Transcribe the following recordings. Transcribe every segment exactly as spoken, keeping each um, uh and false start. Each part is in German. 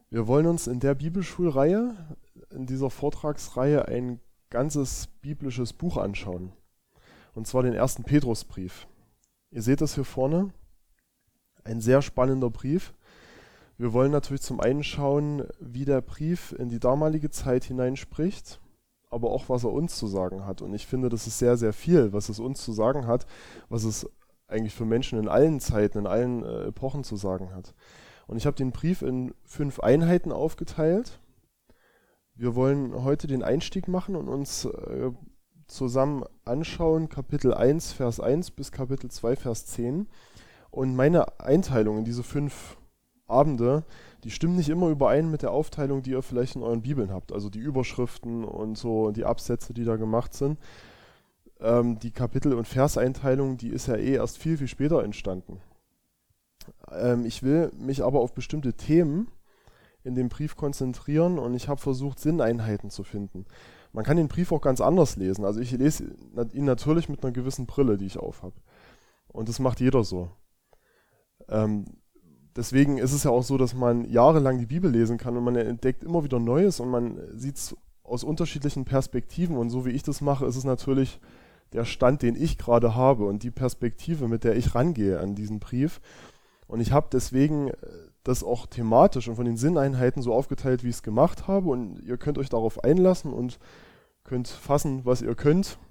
Wir wollen uns in der Bibelschulreihe, in dieser Vortragsreihe, ein ganzes biblisches Buch anschauen. Und zwar den ersten Petrusbrief. Ihr seht das hier vorne. Ein sehr spannender Brief. Wir wollen natürlich zum einen schauen, wie der Brief in die damalige Zeit hineinspricht, aber auch, was er uns zu sagen hat. Und ich finde, das ist sehr, sehr viel, was es uns zu sagen hat, was es eigentlich für Menschen in allen Zeiten, in allen äh, Epochen zu sagen hat. Und ich habe den Brief in fünf Einheiten aufgeteilt. Wir wollen heute den Einstieg machen und uns äh, zusammen anschauen, Kapitel eins, Vers eins bis Kapitel zwei, Vers zehn. Und meine Einteilung in diese fünf Abende, die stimmen nicht immer überein mit der Aufteilung, die ihr vielleicht in euren Bibeln habt. Also die Überschriften und so, die Absätze, die da gemacht sind. Ähm, die Kapitel- und Verseinteilung, die ist ja eh erst viel, viel später entstanden. Ähm, ich will mich aber auf bestimmte Themen in dem Brief konzentrieren und ich habe versucht, Sinneinheiten zu finden. Man kann den Brief auch ganz anders lesen. Also ich lese ihn natürlich mit einer gewissen Brille, die ich aufhab. Und das macht jeder so. Ähm, deswegen ist es ja auch so, dass man jahrelang die Bibel lesen kann und man entdeckt immer wieder Neues und man sieht es aus unterschiedlichen Perspektiven. Und so wie ich das mache, ist es natürlich der Stand, den ich gerade habe und die Perspektive, mit der ich rangehe an diesen Brief. Und ich habe deswegen das auch thematisch und von den Sinneinheiten so aufgeteilt, wie ich es gemacht habe. Und ihr könnt euch darauf einlassen und könnt fassen, was ihr könnt.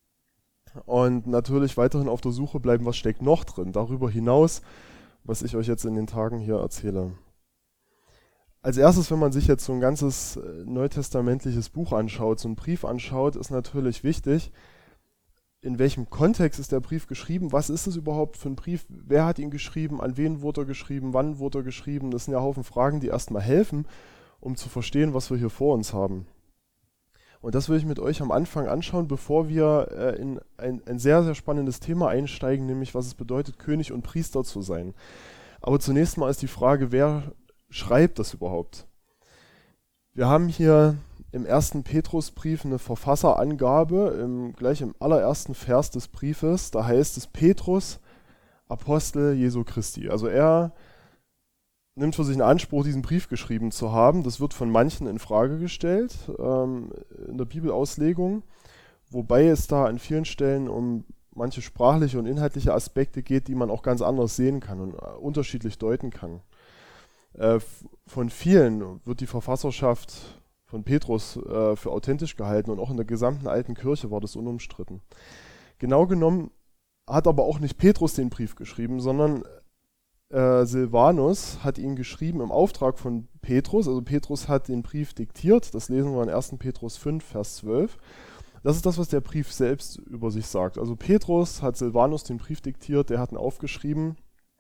Und natürlich weiterhin auf der Suche bleiben, was steckt noch drin, darüber hinaus, was ich euch jetzt in den Tagen hier erzähle. Als erstes, wenn man sich jetzt so ein ganzes neutestamentliches Buch anschaut, so einen Brief anschaut, ist natürlich wichtig, in welchem Kontext ist der Brief geschrieben, was ist es überhaupt für ein Brief, wer hat ihn geschrieben, an wen wurde er geschrieben, wann wurde er geschrieben. Das sind ja Haufen Fragen, die erstmal helfen, um zu verstehen, was wir hier vor uns haben. Und das will ich mit euch am Anfang anschauen, bevor wir äh, in ein, ein sehr, sehr spannendes Thema einsteigen, nämlich was es bedeutet, König und Priester zu sein. Aber zunächst mal ist die Frage, wer schreibt das überhaupt? Wir haben hier im ersten Petrusbrief eine Verfasserangabe, im, gleich im allerersten Vers des Briefes. Da heißt es Petrus, Apostel Jesu Christi. Also er nimmt für sich in Anspruch, diesen Brief geschrieben zu haben. Das wird von manchen in Frage gestellt ähm, in der Bibelauslegung, wobei es da an vielen Stellen um manche sprachliche und inhaltliche Aspekte geht, die man auch ganz anders sehen kann und äh, unterschiedlich deuten kann. Äh, von vielen wird die Verfasserschaft von Petrus äh, für authentisch gehalten und auch in der gesamten alten Kirche war das unumstritten. Genau genommen hat aber auch nicht Petrus den Brief geschrieben, sondern äh, Silvanus hat ihn geschrieben im Auftrag von Petrus. Also Petrus hat den Brief diktiert, das lesen wir in ersten Petrus fünf, Vers zwölf. Das ist das, was der Brief selbst über sich sagt. Also Petrus hat Silvanus den Brief diktiert, der hat ihn aufgeschrieben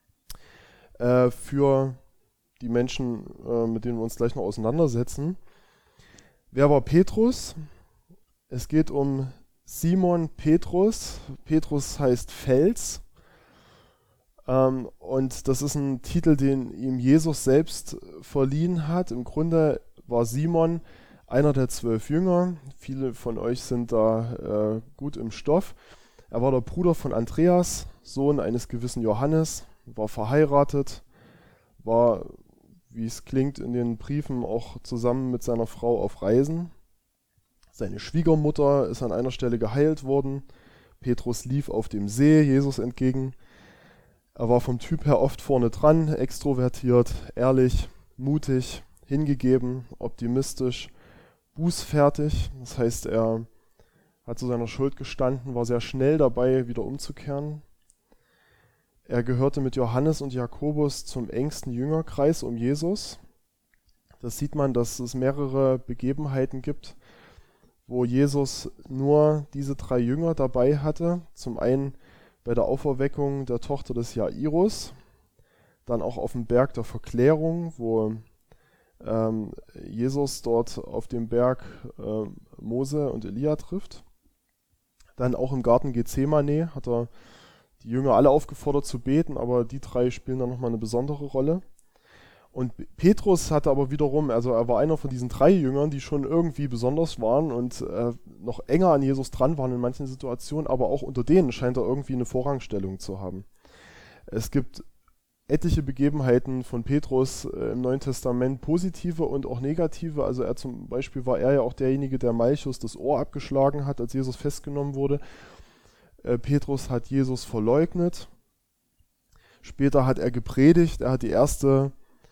äh, für die Menschen, äh, mit denen wir uns gleich noch auseinandersetzen. Wer war Petrus? Es geht um Simon Petrus. Petrus heißt Fels. Ähm, und das ist ein Titel, den ihm Jesus selbst verliehen hat. Im Grunde war Simon einer der zwölf Jünger. Viele von euch sind da äh, gut im Stoff. Er war der Bruder von Andreas, Sohn eines gewissen Johannes, war verheiratet, war, wie es klingt in den Briefen, auch zusammen mit seiner Frau auf Reisen. Seine Schwiegermutter ist an einer Stelle geheilt worden. Petrus lief auf dem See Jesus entgegen. Er war vom Typ her oft vorne dran, extrovertiert, ehrlich, mutig, hingegeben, optimistisch, bußfertig. Das heißt, er hat zu seiner Schuld gestanden, war sehr schnell dabei, wieder umzukehren. Er gehörte mit Johannes und Jakobus zum engsten Jüngerkreis um Jesus. Das sieht man, dass es mehrere Begebenheiten gibt, wo Jesus nur diese drei Jünger dabei hatte. Zum einen bei der Auferweckung der Tochter des Jairus, dann auch auf dem Berg der Verklärung, wo ähm, Jesus dort auf dem Berg äh, Mose und Elia trifft. Dann auch im Garten Gethsemane hat er die Jünger alle aufgefordert zu beten, aber die drei spielen dann nochmal eine besondere Rolle. Und Petrus hatte aber wiederum, also er war einer von diesen drei Jüngern, die schon irgendwie besonders waren und äh, noch enger an Jesus dran waren in manchen Situationen, aber auch unter denen scheint er irgendwie eine Vorrangstellung zu haben. Es gibt etliche Begebenheiten von Petrus äh, im Neuen Testament, positive und auch negative. Also er zum Beispiel war er ja auch derjenige, der Malchus das Ohr abgeschlagen hat, als Jesus festgenommen wurde. Äh, Petrus hat Jesus verleugnet. Später hat er gepredigt. Er hat die erste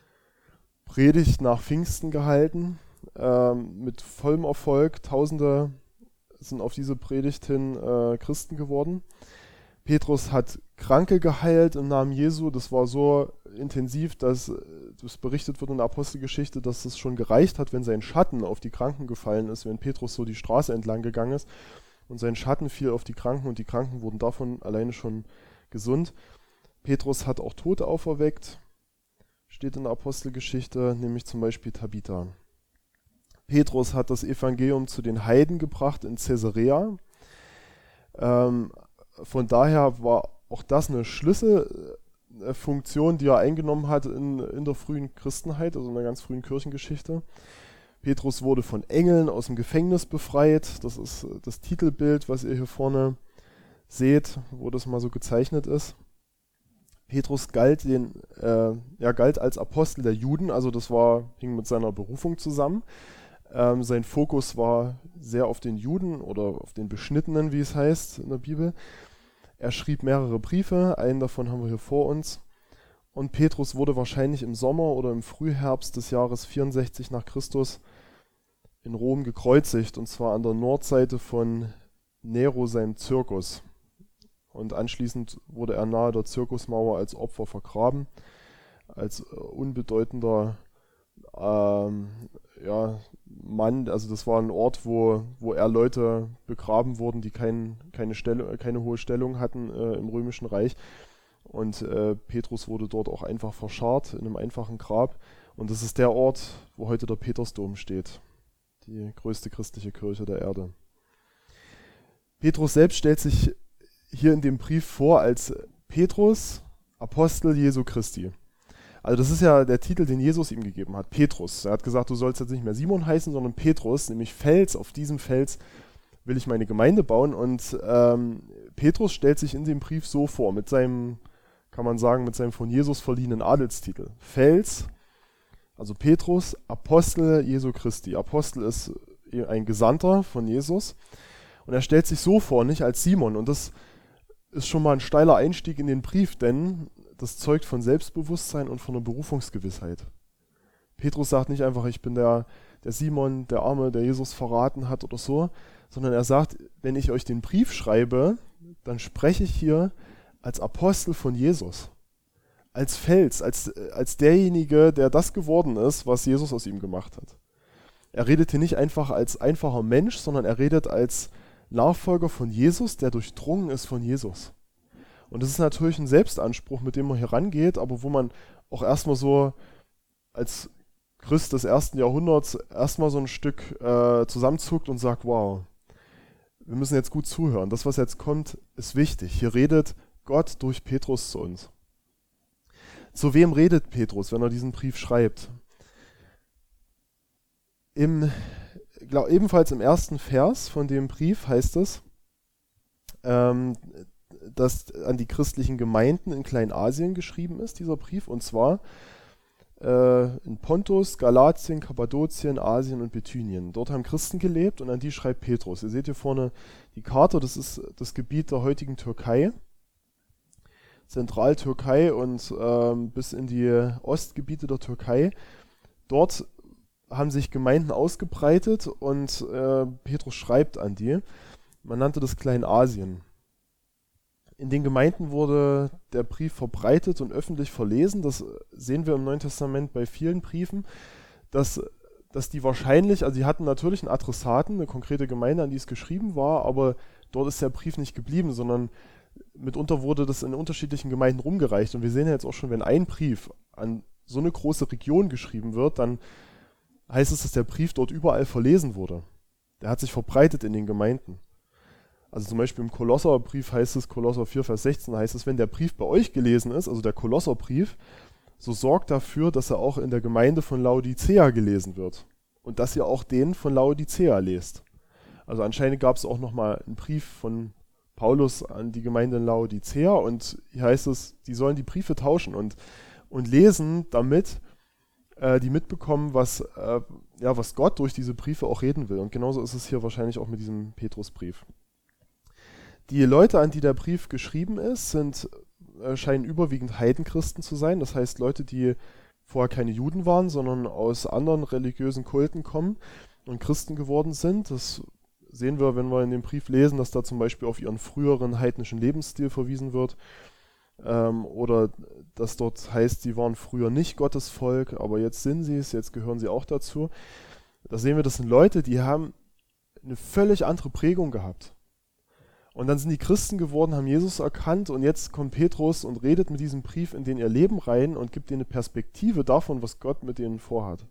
Predigt nach Pfingsten gehalten, äh, mit vollem Erfolg. Tausende sind auf diese Predigt hin äh, Christen geworden. Petrus hat Kranke geheilt im Namen Jesu. Das war so intensiv, dass das berichtet wird in der Apostelgeschichte, dass es schon gereicht hat, wenn sein Schatten auf die Kranken gefallen ist, wenn Petrus so die Straße entlang gegangen ist und sein Schatten fiel auf die Kranken und die Kranken wurden davon alleine schon gesund. Petrus hat auch Tote auferweckt, steht in der Apostelgeschichte, nämlich zum Beispiel Tabitha. Petrus hat das Evangelium zu den Heiden gebracht in Caesarea. Ähm, Von daher war auch das eine Schlüsselfunktion, die er eingenommen hat in, in der frühen Christenheit, also in der ganz frühen Kirchengeschichte. Petrus wurde von Engeln aus dem Gefängnis befreit. Das ist das Titelbild, was ihr hier vorne seht, wo das mal so gezeichnet ist. Petrus galt, den, äh, er galt als Apostel der Juden, also das war, hing mit seiner Berufung zusammen. Ähm, sein Fokus war sehr auf den Juden oder auf den Beschnittenen, wie es heißt in der Bibel. Er schrieb mehrere Briefe, einen davon haben wir hier vor uns. Und Petrus wurde wahrscheinlich im Sommer oder im Frühherbst des Jahres vierundsechzig nach Christus in Rom gekreuzigt, und zwar an der Nordseite von Nero, seinem Circus. Und anschließend wurde er nahe der Circusmauer als Opfer vergraben, als unbedeutender ähm, ja, Mann, also das war ein Ort, wo, wo eher Leute begraben wurden, die kein, keine, Stelle, keine hohe Stellung hatten äh, im Römischen Reich. Und äh, Petrus wurde dort auch einfach verscharrt in einem einfachen Grab. Und das ist der Ort, wo heute der Petersdom steht, die größte christliche Kirche der Erde. Petrus selbst stellt sich hier in dem Brief vor als Petrus, Apostel Jesu Christi. Also das ist ja der Titel, den Jesus ihm gegeben hat, Petrus. Er hat gesagt, du sollst jetzt nicht mehr Simon heißen, sondern Petrus, nämlich Fels. Auf diesem Fels will ich meine Gemeinde bauen. Und ähm, Petrus stellt sich in dem Brief so vor, mit seinem, kann man sagen, mit seinem von Jesus verliehenen Adelstitel. Fels, also Petrus, Apostel Jesu Christi. Apostel ist ein Gesandter von Jesus. Und er stellt sich so vor, nicht als Simon. Und das ist schon mal ein steiler Einstieg in den Brief, denn das zeugt von Selbstbewusstsein und von einer Berufungsgewissheit. Petrus sagt nicht einfach, ich bin der, der Simon, der Arme, der Jesus verraten hat oder so, sondern er sagt, wenn ich euch den Brief schreibe, dann spreche ich hier als Apostel von Jesus, als Fels, als, als derjenige, der das geworden ist, was Jesus aus ihm gemacht hat. Er redet hier nicht einfach als einfacher Mensch, sondern er redet als Nachfolger von Jesus, der durchdrungen ist von Jesus. Und das ist natürlich ein Selbstanspruch, mit dem man hier rangeht, aber wo man auch erstmal so als Christ des ersten Jahrhunderts erstmal so ein Stück äh, zusammenzuckt und sagt, wow, wir müssen jetzt gut zuhören. Das, was jetzt kommt, ist wichtig. Hier redet Gott durch Petrus zu uns. Zu wem redet Petrus, wenn er diesen Brief schreibt? Im, glaub, ebenfalls im ersten Vers von dem Brief heißt es, ähm, dass an die christlichen Gemeinden in Kleinasien geschrieben ist, dieser Brief, und zwar äh, in Pontus, Galatien, Kappadokien, Asien und Bithynien. Dort haben Christen gelebt und an die schreibt Petrus. Ihr seht hier vorne die Karte, das ist das Gebiet der heutigen Türkei, Zentraltürkei und ähm, bis in die Ostgebiete der Türkei. Dort haben sich Gemeinden ausgebreitet und äh, Petrus schreibt an die. Man nannte das Kleinasien. In den Gemeinden wurde der Brief verbreitet und öffentlich verlesen. Das sehen wir im Neuen Testament bei vielen Briefen, dass, dass die wahrscheinlich, also die hatten natürlich einen Adressaten, eine konkrete Gemeinde, an die es geschrieben war, aber dort ist der Brief nicht geblieben, sondern mitunter wurde das in unterschiedlichen Gemeinden rumgereicht. Und wir sehen ja jetzt auch schon, wenn ein Brief an so eine große Region geschrieben wird, dann heißt es, dass der Brief dort überall verlesen wurde. Der hat sich verbreitet in den Gemeinden. Also zum Beispiel im Kolosserbrief heißt es, Kolosser vier, Vers sechzehn heißt es, wenn der Brief bei euch gelesen ist, also der Kolosserbrief, so sorgt dafür, dass er auch in der Gemeinde von Laodicea gelesen wird. Und dass ihr auch den von Laodicea lest. Also anscheinend gab es auch nochmal einen Brief von Paulus an die Gemeinde in Laodicea und hier heißt es, die sollen die Briefe tauschen und, und lesen, damit äh, die mitbekommen, was, äh, ja, was Gott durch diese Briefe auch reden will. Und genauso ist es hier wahrscheinlich auch mit diesem Petrusbrief. Die Leute, an die der Brief geschrieben ist, sind, äh, scheinen überwiegend Heidenchristen zu sein. Das heißt Leute, die vorher keine Juden waren, sondern aus anderen religiösen Kulten kommen und Christen geworden sind. Das sehen wir, wenn wir in dem Brief lesen, dass da zum Beispiel auf ihren früheren heidnischen Lebensstil verwiesen wird. Ähm, oder dass dort heißt, sie waren früher nicht Gottes Volk, aber jetzt sind sie es, jetzt gehören sie auch dazu. Da sehen wir, das sind Leute, die haben eine völlig andere Prägung gehabt. Und dann sind die Christen geworden, haben Jesus erkannt und jetzt kommt Petrus und redet mit diesem Brief in den ihr Leben rein und gibt ihnen eine Perspektive davon, was Gott mit ihnen vorhat.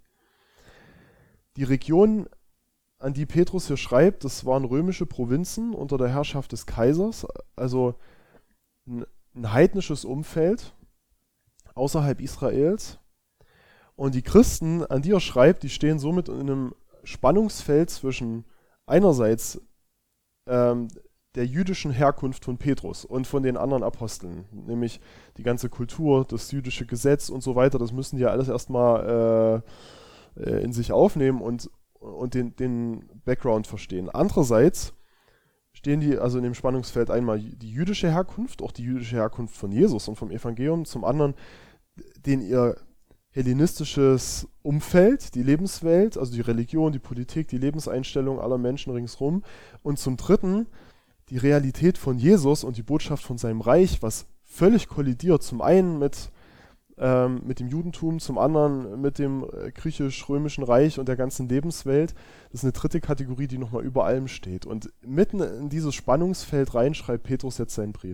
Die Region, an die Petrus hier schreibt, das waren römische Provinzen unter der Herrschaft des Kaisers, also ein, ein heidnisches Umfeld außerhalb Israels. Und die Christen, an die er schreibt, die stehen somit in einem Spannungsfeld zwischen einerseits ähm, der jüdischen Herkunft von Petrus und von den anderen Aposteln, nämlich die ganze Kultur, das jüdische Gesetz und so weiter, das müssen die ja alles erstmal äh, äh, in sich aufnehmen und, und den, den Background verstehen. Andererseits stehen die also in dem Spannungsfeld einmal die jüdische Herkunft, auch die jüdische Herkunft von Jesus und vom Evangelium, zum anderen den ihr hellenistisches Umfeld, die Lebenswelt, also die Religion, die Politik, die Lebenseinstellung aller Menschen ringsherum und zum dritten die Realität von Jesus und die Botschaft von seinem Reich, was völlig kollidiert, zum einen mit, ähm, mit dem Judentum, zum anderen mit dem äh, griechisch-römischen Reich und der ganzen Lebenswelt. Das ist eine dritte Kategorie, die nochmal über allem steht. Und mitten in dieses Spannungsfeld rein schreibt Petrus jetzt seinen Brief.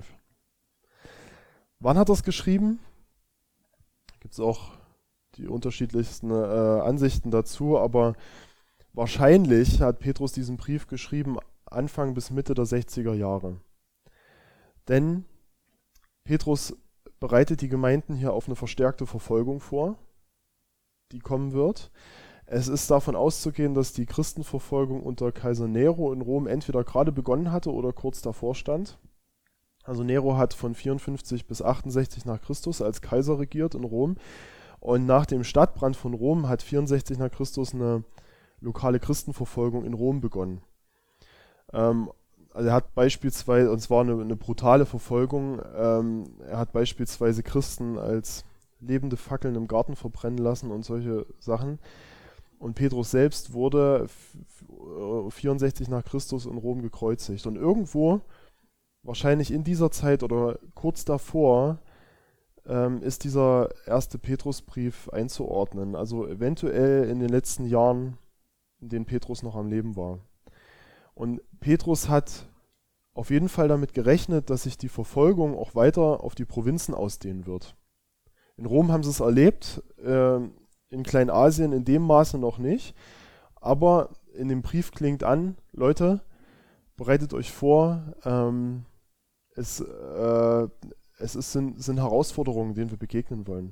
Wann hat er es geschrieben? Gibt es auch die unterschiedlichsten äh, Ansichten dazu, aber wahrscheinlich hat Petrus diesen Brief geschrieben Anfang bis Mitte der sechziger Jahre. Denn Petrus bereitet die Gemeinden hier auf eine verstärkte Verfolgung vor, die kommen wird. Es ist davon auszugehen, dass die Christenverfolgung unter Kaiser Nero in Rom entweder gerade begonnen hatte oder kurz davor stand. Also Nero hat von vierundfünfzig bis achtundsechzig nach Christus als Kaiser regiert in Rom. Und nach dem Stadtbrand von Rom hat vierundsechzig nach Christus eine lokale Christenverfolgung in Rom begonnen. Ähm, also er hat beispielsweise, und zwar eine, eine brutale Verfolgung, ähm, er hat beispielsweise Christen als lebende Fackeln im Garten verbrennen lassen und solche Sachen. Und Petrus selbst wurde vierundsechzig nach Christus in Rom gekreuzigt. Und irgendwo, wahrscheinlich in dieser Zeit oder kurz davor, ähm, ist dieser erste Petrusbrief einzuordnen. Also eventuell in den letzten Jahren, in denen Petrus noch am Leben war. Und Petrus hat auf jeden Fall damit gerechnet, dass sich die Verfolgung auch weiter auf die Provinzen ausdehnen wird. In Rom haben sie es erlebt, äh, in Kleinasien in dem Maße noch nicht. Aber in dem Brief klingt an, Leute, bereitet euch vor, ähm, es, äh, es ist, sind, sind Herausforderungen, denen wir begegnen wollen.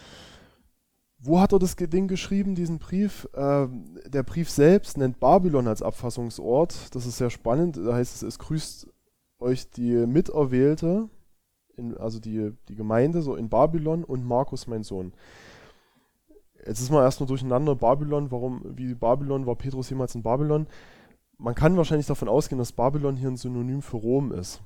Wo hat er das Ding geschrieben, diesen Brief? Äh, der Brief selbst nennt Babylon als Abfassungsort. Das ist sehr spannend. Da heißt es, es grüßt euch die Miterwählte, in, also die, die Gemeinde, so in Babylon und Markus, mein Sohn. Jetzt ist man erstmal durcheinander. Babylon, warum, wie Babylon, war Petrus jemals in Babylon? Man kann wahrscheinlich davon ausgehen, dass Babylon hier ein Synonym für Rom ist.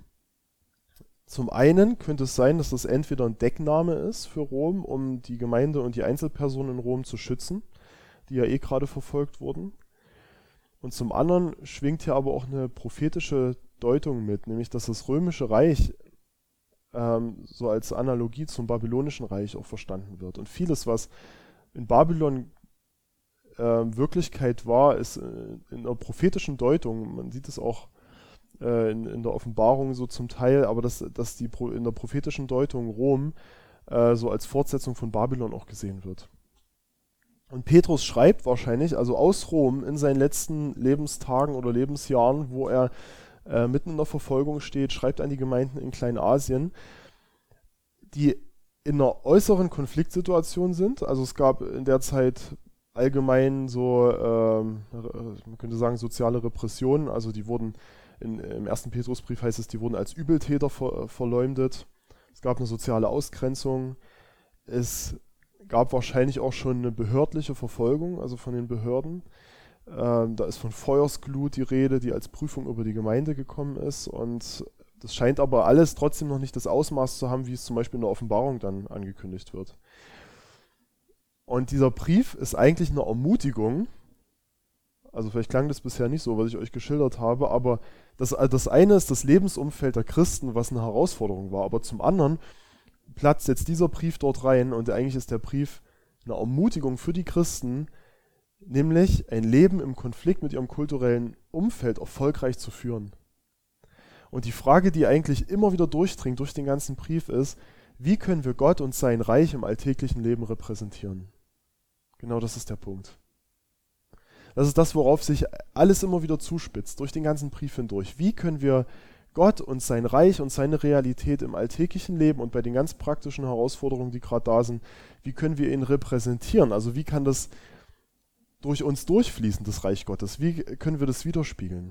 Zum einen könnte es sein, dass das entweder ein Deckname ist für Rom, um die Gemeinde und die Einzelpersonen in Rom zu schützen, die ja eh gerade verfolgt wurden. Und zum anderen schwingt hier aber auch eine prophetische Deutung mit, nämlich dass das Römische Reich ähm, so als Analogie zum Babylonischen Reich auch verstanden wird. Und vieles, was in Babylon äh, Wirklichkeit war, ist äh, in der prophetischen Deutung, man sieht es auch In, in der Offenbarung so zum Teil, aber dass, dass die Pro, in der prophetischen Deutung Rom äh, so als Fortsetzung von Babylon auch gesehen wird. Und Petrus schreibt wahrscheinlich, also aus Rom in seinen letzten Lebenstagen oder Lebensjahren, wo er äh, mitten in der Verfolgung steht, schreibt an die Gemeinden in Kleinasien, die in einer äußeren Konfliktsituation sind. Also es gab in der Zeit allgemein so, ähm, man könnte sagen, soziale Repressionen, also die wurden in, im ersten Petrusbrief heißt es, die wurden als Übeltäter ver, verleumdet. Es gab eine soziale Ausgrenzung. Es gab wahrscheinlich auch schon eine behördliche Verfolgung, also von den Behörden. Ähm, da ist von Feuersglut die Rede, die als Prüfung über die Gemeinde gekommen ist. Und das scheint aber alles trotzdem noch nicht das Ausmaß zu haben, wie es zum Beispiel in der Offenbarung dann angekündigt wird. Und dieser Brief ist eigentlich eine Ermutigung. Also vielleicht klang das bisher nicht so, was ich euch geschildert habe, aber das, das eine ist das Lebensumfeld der Christen, was eine Herausforderung war. Aber zum anderen platzt jetzt dieser Brief dort rein und eigentlich ist der Brief eine Ermutigung für die Christen, nämlich ein Leben im Konflikt mit ihrem kulturellen Umfeld erfolgreich zu führen. Und die Frage, die eigentlich immer wieder durchdringt durch den ganzen Brief ist, wie können wir Gott und sein Reich im alltäglichen Leben repräsentieren? Genau das ist der Punkt. Das ist das, worauf sich alles immer wieder zuspitzt, durch den ganzen Brief hindurch. Wie können wir Gott und sein Reich und seine Realität im alltäglichen Leben und bei den ganz praktischen Herausforderungen, die gerade da sind, wie können wir ihn repräsentieren? Also wie kann das durch uns durchfließen, das Reich Gottes? Wie können wir das widerspiegeln?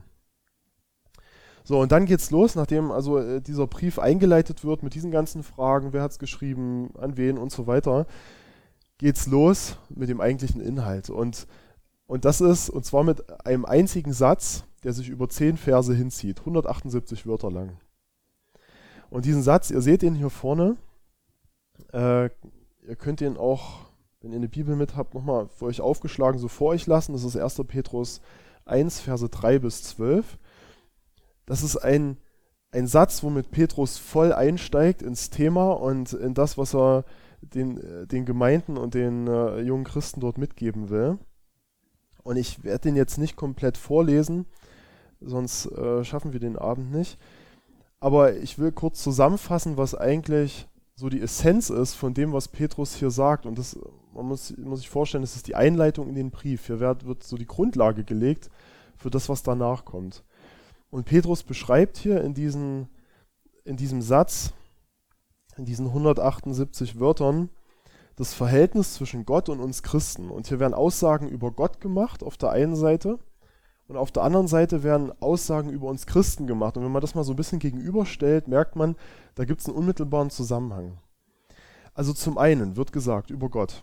So, und dann geht's los, nachdem also äh, dieser Brief eingeleitet wird mit diesen ganzen Fragen, wer hat's geschrieben, an wen und so weiter, geht's los mit dem eigentlichen Inhalt. Und Und das ist, und zwar mit einem einzigen Satz, der sich über zehn Verse hinzieht, hundertachtundsiebzig Wörter lang. Und diesen Satz, ihr seht ihn hier vorne, äh, ihr könnt ihn auch, wenn ihr eine Bibel mit habt, nochmal für euch aufgeschlagen, so vor euch lassen. Das ist erster Petrus eins, Verse drei bis zwölf. Das ist ein, ein Satz, womit Petrus voll einsteigt ins Thema und in das, was er den, den Gemeinden und den äh, jungen Christen dort mitgeben will. Und ich werde den jetzt nicht komplett vorlesen, sonst äh, schaffen wir den Abend nicht. Aber ich will kurz zusammenfassen, was eigentlich so die Essenz ist von dem, was Petrus hier sagt. Und das, man muss, muss sich vorstellen, das ist die Einleitung in den Brief. Hier wird, wird so die Grundlage gelegt für das, was danach kommt. Und Petrus beschreibt hier in, diesen, in diesem Satz, in diesen hundertachtundsiebzig Wörtern, das Verhältnis zwischen Gott und uns Christen. Und hier werden Aussagen über Gott gemacht auf der einen Seite und auf der anderen Seite werden Aussagen über uns Christen gemacht. Und wenn man das mal so ein bisschen gegenüberstellt, merkt man, da gibt es einen unmittelbaren Zusammenhang. Also zum einen wird gesagt über Gott.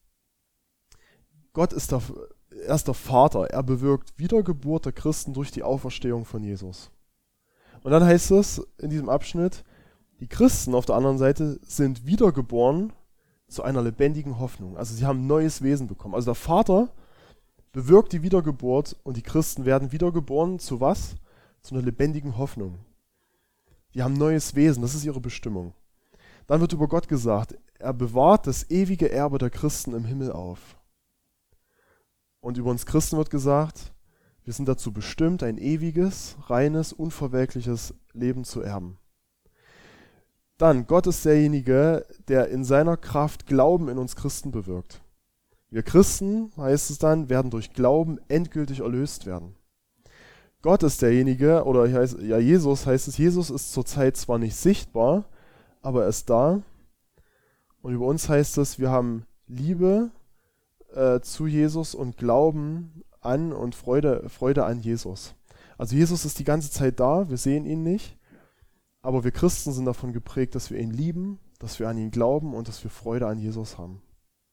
Gott ist der, er ist der Vater. Er bewirkt Wiedergeburt der Christen durch die Auferstehung von Jesus. Und dann heißt es in diesem Abschnitt, die Christen auf der anderen Seite sind wiedergeboren zu einer lebendigen Hoffnung. Also sie haben ein neues Wesen bekommen. Also der Vater bewirkt die Wiedergeburt und die Christen werden wiedergeboren zu was? Zu einer lebendigen Hoffnung. Die haben ein neues Wesen, das ist ihre Bestimmung. Dann wird über Gott gesagt, er bewahrt das ewige Erbe der Christen im Himmel auf. Und über uns Christen wird gesagt, wir sind dazu bestimmt, ein ewiges, reines, unverwelkliches Leben zu erben. Dann, Gott ist derjenige, der in seiner Kraft Glauben in uns Christen bewirkt. Wir Christen, heißt es dann, werden durch Glauben endgültig erlöst werden. Gott ist derjenige, oder hier heißt, ja, Jesus heißt es, Jesus ist zurzeit zwar nicht sichtbar, aber er ist da. Und über uns heißt es, wir haben Liebe äh, zu Jesus und Glauben an und Freude, Freude an Jesus. Also Jesus ist die ganze Zeit da, wir sehen ihn nicht. Aber wir Christen sind davon geprägt, dass wir ihn lieben, dass wir an ihn glauben und dass wir Freude an Jesus haben.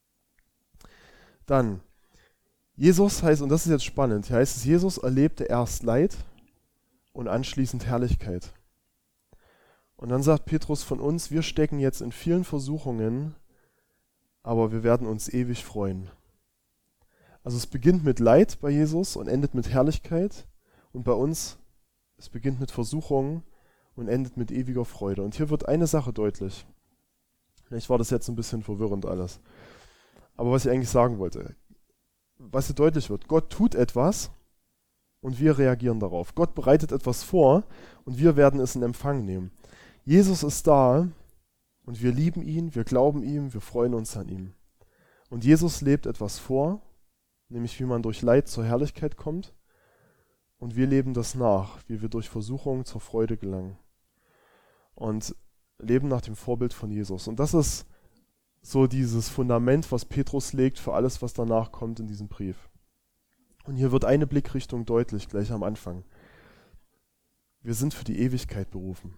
Dann, Jesus heißt, und das ist jetzt spannend, hier heißt es, Jesus erlebte erst Leid und anschließend Herrlichkeit. Und dann sagt Petrus von uns, wir stecken jetzt in vielen Versuchungen, aber wir werden uns ewig freuen. Also es beginnt mit Leid bei Jesus und endet mit Herrlichkeit. Und bei uns, es beginnt mit Versuchungen und endet mit ewiger Freude. Und hier wird eine Sache deutlich. Vielleicht war das jetzt ein bisschen verwirrend alles. Aber was ich eigentlich sagen wollte, was hier deutlich wird, Gott tut etwas und wir reagieren darauf. Gott bereitet etwas vor und wir werden es in Empfang nehmen. Jesus ist da und wir lieben ihn, wir glauben ihm, wir freuen uns an ihm. Und Jesus lebt etwas vor, nämlich wie man durch Leid zur Herrlichkeit kommt. Und wir leben das nach, wie wir durch Versuchung zur Freude gelangen. Und leben nach dem Vorbild von Jesus. Und das ist so dieses Fundament, was Petrus legt für alles, was danach kommt in diesem Brief. Und hier wird eine Blickrichtung deutlich, gleich am Anfang. wir sind für die Ewigkeit berufen.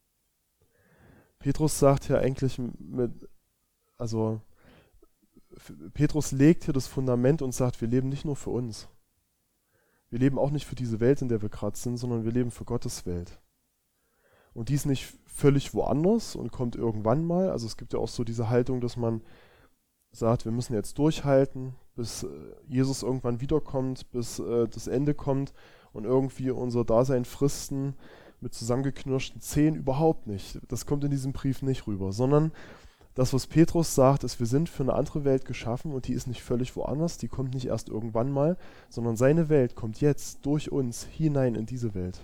Petrus sagt hier eigentlich mit, also Petrus legt hier das Fundament und sagt, wir leben nicht nur für uns. Wir leben auch nicht für diese Welt, in der wir gerade sind, sondern wir leben für Gottes Welt. Und die ist nicht völlig woanders und kommt irgendwann mal. Also es gibt ja auch so diese Haltung, dass man sagt, wir müssen jetzt durchhalten, bis Jesus irgendwann wiederkommt, bis äh, das Ende kommt und irgendwie unser Dasein fristen mit zusammengeknirschten Zähnen. Überhaupt nicht. Das kommt in diesem Brief nicht rüber, sondern das, was Petrus sagt, ist, wir sind für eine andere Welt geschaffen und die ist nicht völlig woanders, die kommt nicht erst irgendwann mal, sondern seine Welt kommt jetzt durch uns hinein in diese Welt.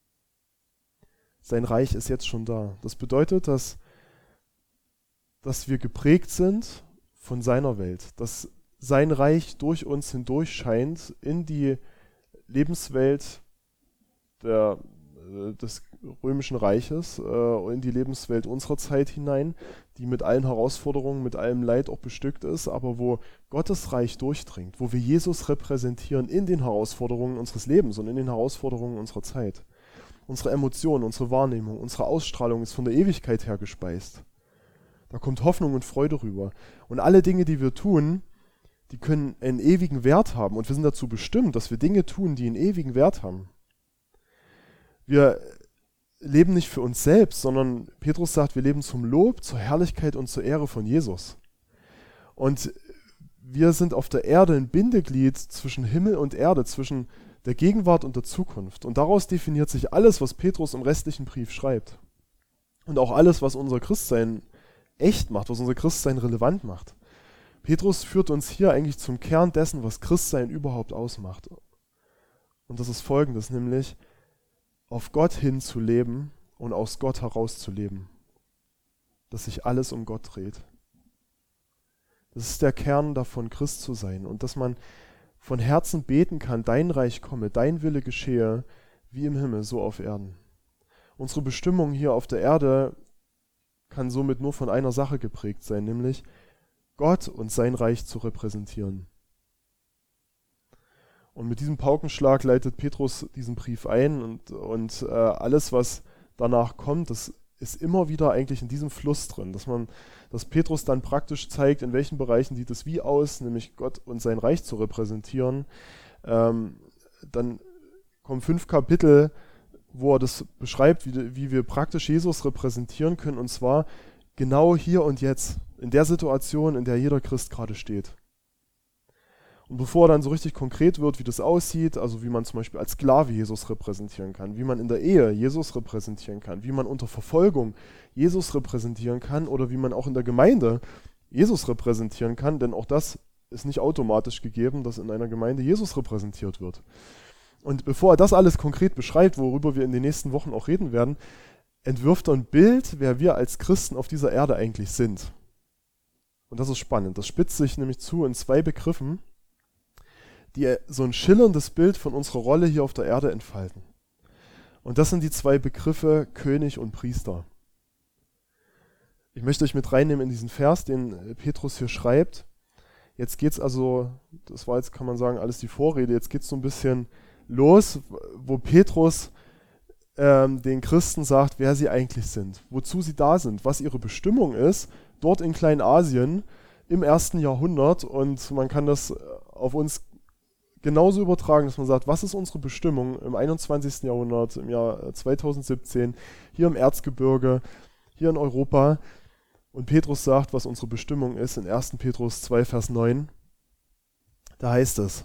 Sein Reich ist jetzt schon da. Das bedeutet, dass, dass wir geprägt sind von seiner Welt, dass sein Reich durch uns hindurch scheint in die Lebenswelt der, des römischen Reiches, äh, in die Lebenswelt unserer Zeit hinein, die mit allen Herausforderungen, mit allem Leid auch bestückt ist, aber wo Gottes Reich durchdringt, wo wir Jesus repräsentieren in den Herausforderungen unseres Lebens und in den Herausforderungen unserer Zeit. Unsere Emotionen, unsere Wahrnehmung, unsere Ausstrahlung ist von der Ewigkeit her gespeist. Da kommt Hoffnung und Freude rüber. Und alle Dinge, die wir tun, die können einen ewigen Wert haben. Und wir sind dazu bestimmt, dass wir Dinge tun, die einen ewigen Wert haben. Wir leben nicht für uns selbst, sondern Petrus sagt, wir leben zum Lob, zur Herrlichkeit und zur Ehre von Jesus. Und wir sind auf der Erde ein Bindeglied zwischen Himmel und Erde, zwischen der Gegenwart und der Zukunft. Und daraus definiert sich alles, was Petrus im restlichen Brief schreibt. Und auch alles, was unser Christsein echt macht, was unser Christsein relevant macht. Petrus führt uns hier eigentlich zum Kern dessen, was Christsein überhaupt ausmacht. Und das ist Folgendes, nämlich auf Gott hin zu leben und aus Gott heraus zu leben. Dass sich alles um Gott dreht. Das ist der Kern davon, Christ zu sein. Und dass man von Herzen beten kann, dein Reich komme, dein Wille geschehe, wie im Himmel, so auf Erden. Unsere Bestimmung hier auf der Erde kann somit nur von einer Sache geprägt sein, nämlich Gott und sein Reich zu repräsentieren. Und mit diesem Paukenschlag leitet Petrus diesen Brief ein und, und äh, alles, was danach kommt, das ist immer wieder eigentlich in diesem Fluss drin, dass man, dass Petrus dann praktisch zeigt, in welchen Bereichen sieht es wie aus, nämlich Gott und sein Reich zu repräsentieren. Ähm, dann kommen fünf Kapitel, wo er das beschreibt, wie, wie wir praktisch Jesus repräsentieren können, und zwar genau hier und jetzt, in der Situation, in der jeder Christ gerade steht. Und bevor er dann so richtig konkret wird, wie das aussieht, also wie man zum Beispiel als Sklave Jesus repräsentieren kann, wie man in der Ehe Jesus repräsentieren kann, wie man unter Verfolgung Jesus repräsentieren kann oder wie man auch in der Gemeinde Jesus repräsentieren kann, denn auch das ist nicht automatisch gegeben, dass in einer Gemeinde Jesus repräsentiert wird. Und bevor er das alles konkret beschreibt, worüber wir in den nächsten Wochen auch reden werden, entwirft er ein Bild, wer wir als Christen auf dieser Erde eigentlich sind. Und das ist spannend. Das spitzt sich nämlich zu in zwei Begriffen, die so ein schillerndes Bild von unserer Rolle hier auf der Erde entfalten. Und das sind die zwei Begriffe König und Priester. Ich möchte euch mit reinnehmen in diesen Vers, den Petrus hier schreibt. Jetzt geht's also, das war jetzt, kann man sagen, alles die Vorrede, jetzt geht's so ein bisschen los, wo Petrus ähm, den Christen sagt, wer sie eigentlich sind, wozu sie da sind, was ihre Bestimmung ist, dort in Kleinasien im ersten Jahrhundert, und man kann das auf uns genauso übertragen, dass man sagt, was ist unsere Bestimmung im einundzwanzigsten Jahrhundert, im Jahr zweitausendsiebzehn, hier im Erzgebirge, hier in Europa. Und Petrus sagt, was unsere Bestimmung ist in ersten Petrus zwei, Vers neun. Da heißt es: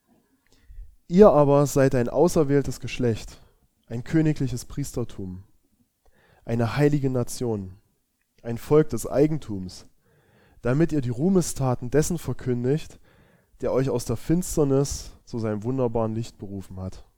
Ihr aber seid ein auserwähltes Geschlecht, ein königliches Priestertum, eine heilige Nation, ein Volk des Eigentums, damit ihr die Ruhmestaten dessen verkündigt, der euch aus der Finsternis zu seinem wunderbaren Licht berufen hat.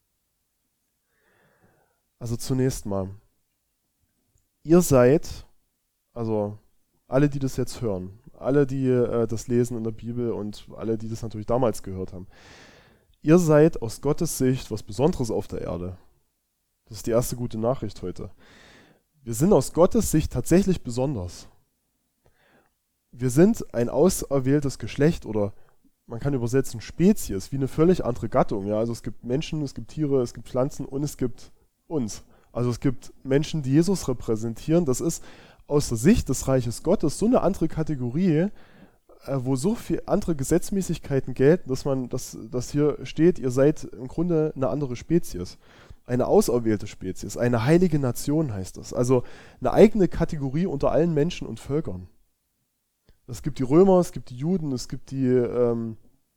Also zunächst mal, ihr seid, also alle, die das jetzt hören, alle, die äh, das lesen in der Bibel und alle, die das natürlich damals gehört haben, ihr seid aus Gottes Sicht was Besonderes auf der Erde. Das ist die erste gute Nachricht heute. Wir sind aus Gottes Sicht tatsächlich besonders. Wir sind ein auserwähltes Geschlecht, oder man kann übersetzen Spezies, wie eine völlig andere Gattung. Ja? Also es gibt Menschen, es gibt Tiere, es gibt Pflanzen und es gibt uns. Also es gibt Menschen, die Jesus repräsentieren. Das ist aus der Sicht des Reiches Gottes so eine andere Kategorie, äh, wo so viele andere Gesetzmäßigkeiten gelten, dass man, dass, dass hier steht, ihr seid im Grunde eine andere Spezies. Eine auserwählte Spezies, eine heilige Nation heißt das. Also eine eigene Kategorie unter allen Menschen und Völkern. Es gibt die Römer, es gibt die Juden, es gibt die, ähm,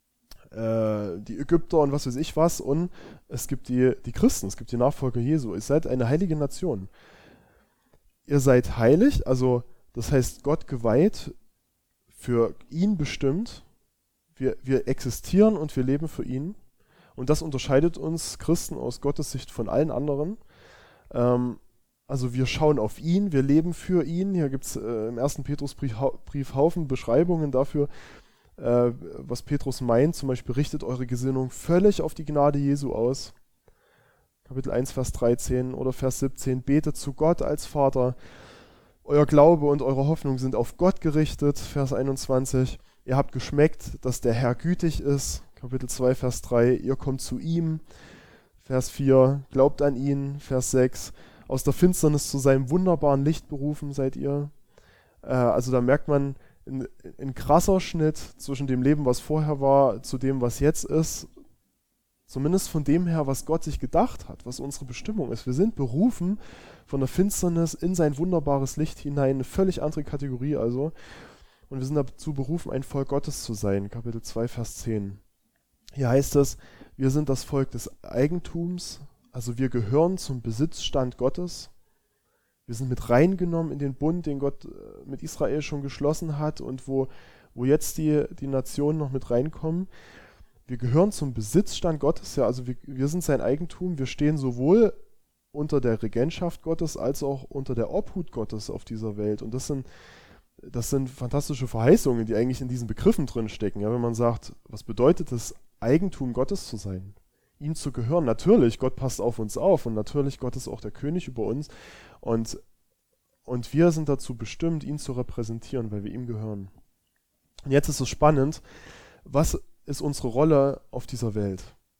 äh, die Ägypter und was weiß ich was, und es gibt die, die Christen, es gibt die Nachfolger Jesu. Ihr seid eine heilige Nation. Ihr seid heilig, also das heißt Gott geweiht, für ihn bestimmt. Wir, wir existieren und wir leben für ihn. Und das unterscheidet uns Christen aus Gottes Sicht von allen anderen. Ähm, also wir schauen auf ihn, wir leben für ihn. Hier gibt es äh, im ersten Petrusbrief hau Brief Haufen Beschreibungen dafür, äh, was Petrus meint. Zum Beispiel richtet eure Gesinnung völlig auf die Gnade Jesu aus. Kapitel eins, Vers dreizehn oder Vers siebzehn. Betet zu Gott als Vater. Euer Glaube und eure Hoffnung sind auf Gott gerichtet. Vers einundzwanzig. Ihr habt geschmeckt, dass der Herr gütig ist. Kapitel zwei, Vers drei, ihr kommt zu ihm. Vers vier, glaubt an ihn. Vers sechs, aus der Finsternis zu seinem wunderbaren Licht berufen seid ihr. Äh, also da merkt man ein, ein krasser Schnitt zwischen dem Leben, was vorher war, zu dem, was jetzt ist. Zumindest von dem her, was Gott sich gedacht hat, was unsere Bestimmung ist. Wir sind berufen von der Finsternis in sein wunderbares Licht hinein. Eine völlig andere Kategorie also. Und wir sind dazu berufen, ein Volk Gottes zu sein. Kapitel zwei, Vers zehn. Hier heißt es, wir sind das Volk des Eigentums, also wir gehören zum Besitzstand Gottes. Wir sind mit reingenommen in den Bund, den Gott mit Israel schon geschlossen hat und wo, wo jetzt die, die Nationen noch mit reinkommen. Wir gehören zum Besitzstand Gottes, ja, also wir, wir sind sein Eigentum. Wir stehen sowohl unter der Regentschaft Gottes als auch unter der Obhut Gottes auf dieser Welt. Und das sind Das sind fantastische Verheißungen, die eigentlich in diesen Begriffen drin stecken. Ja, wenn man sagt, was bedeutet es, Eigentum Gottes zu sein, ihm zu gehören? Natürlich, Gott passt auf uns auf und natürlich, Gott ist auch der König über uns. Und, und wir sind dazu bestimmt, ihn zu repräsentieren, weil wir ihm gehören. Und jetzt ist es spannend, was ist unsere Rolle auf dieser Welt?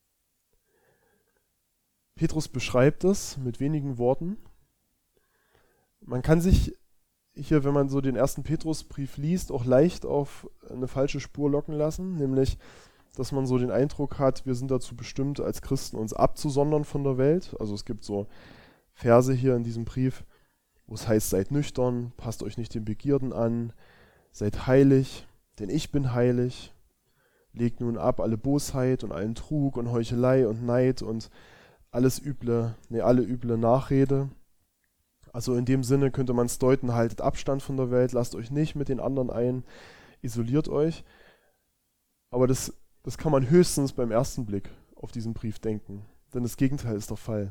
Petrus beschreibt es mit wenigen Worten. Man kann sich hier, wenn man so den ersten Petrusbrief liest, auch leicht auf eine falsche Spur locken lassen, nämlich, dass man so den Eindruck hat, wir sind dazu bestimmt, als Christen uns abzusondern von der Welt. Also es gibt so Verse hier in diesem Brief, wo es heißt, seid nüchtern, passt euch nicht den Begierden an, seid heilig, denn ich bin heilig, legt nun ab alle Bosheit und allen Trug und Heuchelei und Neid und alles üble, nee, alle üble Nachrede. Also in dem Sinne könnte man es deuten, haltet Abstand von der Welt, lasst euch nicht mit den anderen ein, isoliert euch. Aber das, das kann man höchstens beim ersten Blick auf diesen Brief denken, denn das Gegenteil ist der Fall.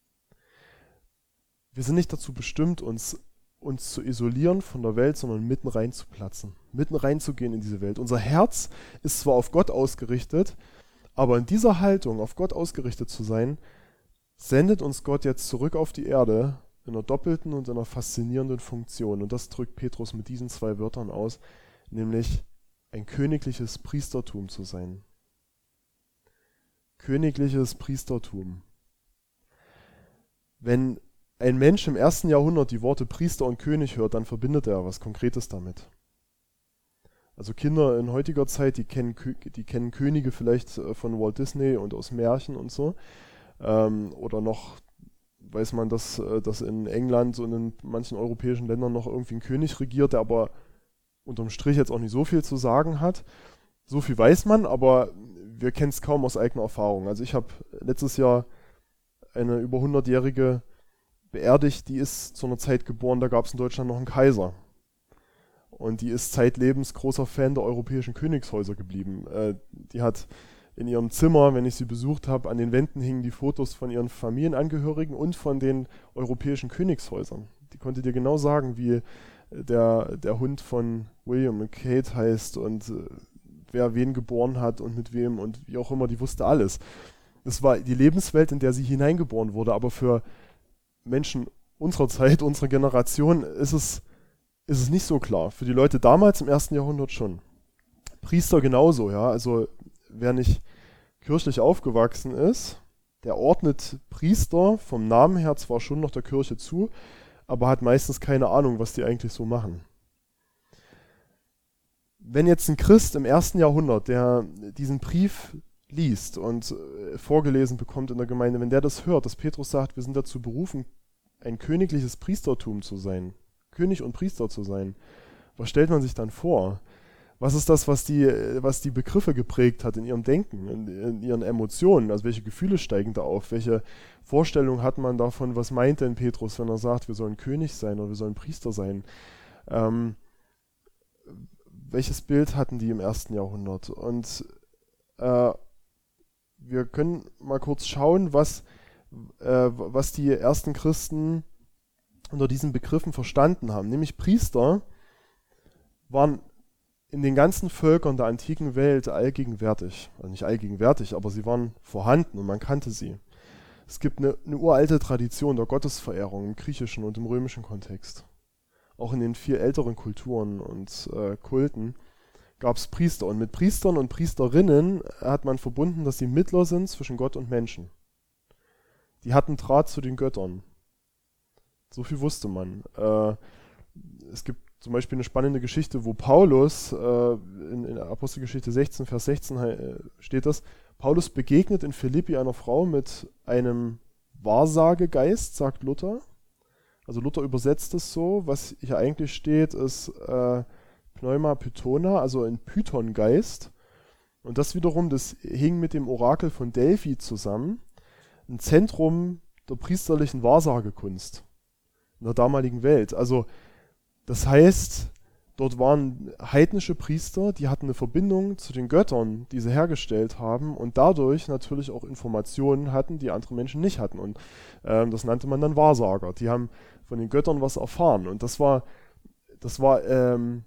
Wir sind nicht dazu bestimmt, uns, uns zu isolieren von der Welt, sondern mitten rein zu platzen, mitten reinzugehen in diese Welt. Unser Herz ist zwar auf Gott ausgerichtet, aber in dieser Haltung, auf Gott ausgerichtet zu sein, sendet uns Gott jetzt zurück auf die Erde, in einer doppelten und in einer faszinierenden Funktion. Und das drückt Petrus mit diesen zwei Wörtern aus, nämlich ein königliches Priestertum zu sein. Königliches Priestertum. Wenn ein Mensch im ersten Jahrhundert die Worte Priester und König hört, dann verbindet er was Konkretes damit. Also Kinder in heutiger Zeit, die kennen, die kennen Könige vielleicht von Walt Disney und aus Märchen und so. Ähm, oder noch weiß man, dass, dass in England und in manchen europäischen Ländern noch irgendwie ein König regiert, der aber unterm Strich jetzt auch nicht so viel zu sagen hat. So viel weiß man, aber wir kennen es kaum aus eigener Erfahrung. Also ich habe letztes Jahr eine über hundertjährige beerdigt, die ist zu einer Zeit geboren, da gab es in Deutschland noch einen Kaiser. Und die ist zeitlebens großer Fan der europäischen Königshäuser geblieben. Äh, die hat in ihrem Zimmer, wenn ich sie besucht habe, an den Wänden hingen die Fotos von ihren Familienangehörigen und von den europäischen Königshäusern. Die konnte dir genau sagen, wie der, der Hund von William und Kate heißt und äh, wer wen geboren hat und mit wem und wie auch immer, die wusste alles. Das war die Lebenswelt, in der sie hineingeboren wurde, aber für Menschen unserer Zeit, unserer Generation, ist es, ist es nicht so klar. Für die Leute damals im ersten Jahrhundert schon. Priester genauso, ja, also wer nicht kirchlich aufgewachsen ist, der ordnet Priester vom Namen her zwar schon noch der Kirche zu, aber hat meistens keine Ahnung, was die eigentlich so machen. Wenn jetzt ein Christ im ersten Jahrhundert, der diesen Brief liest und äh, vorgelesen bekommt in der Gemeinde, wenn der das hört, dass Petrus sagt, wir sind dazu berufen, ein königliches Priestertum zu sein, König und Priester zu sein, was stellt man sich dann vor? Was ist das, was die, was die Begriffe geprägt hat in ihrem Denken, in, in ihren Emotionen? Also welche Gefühle steigen da auf? Welche Vorstellung hat man davon, was meint denn Petrus, wenn er sagt, wir sollen König sein oder wir sollen Priester sein? Ähm, welches Bild hatten die im ersten Jahrhundert? Und äh, wir können mal kurz schauen, was, äh, was die ersten Christen unter diesen Begriffen verstanden haben. Nämlich Priester waren in den ganzen Völkern der antiken Welt allgegenwärtig. Also nicht allgegenwärtig, aber sie waren vorhanden und man kannte sie. Es gibt eine, eine uralte Tradition der Gottesverehrung im griechischen und im römischen Kontext. Auch in den viel älteren Kulturen und äh, Kulten gab es Priester. Und mit Priestern und Priesterinnen hat man verbunden, dass sie Mittler sind zwischen Gott und Menschen. Die hatten Draht zu den Göttern. So viel wusste man. Äh, es gibt zum Beispiel eine spannende Geschichte, wo Paulus, äh, in, in Apostelgeschichte sechzehn, Vers sechzehn äh, steht das, Paulus begegnet in Philippi einer Frau mit einem Wahrsagegeist, sagt Luther. Also Luther übersetzt es so, was hier eigentlich steht, ist äh, Pneuma Pythona, also ein Pythongeist. Und das wiederum, das hing mit dem Orakel von Delphi zusammen, ein Zentrum der priesterlichen Wahrsagekunst in der damaligen Welt. Also das heißt, dort waren heidnische Priester, die hatten eine Verbindung zu den Göttern, die sie hergestellt haben und dadurch natürlich auch Informationen hatten, die andere Menschen nicht hatten. Und ähm, das nannte man dann Wahrsager. Die haben von den Göttern was erfahren. Und das war, das war ähm,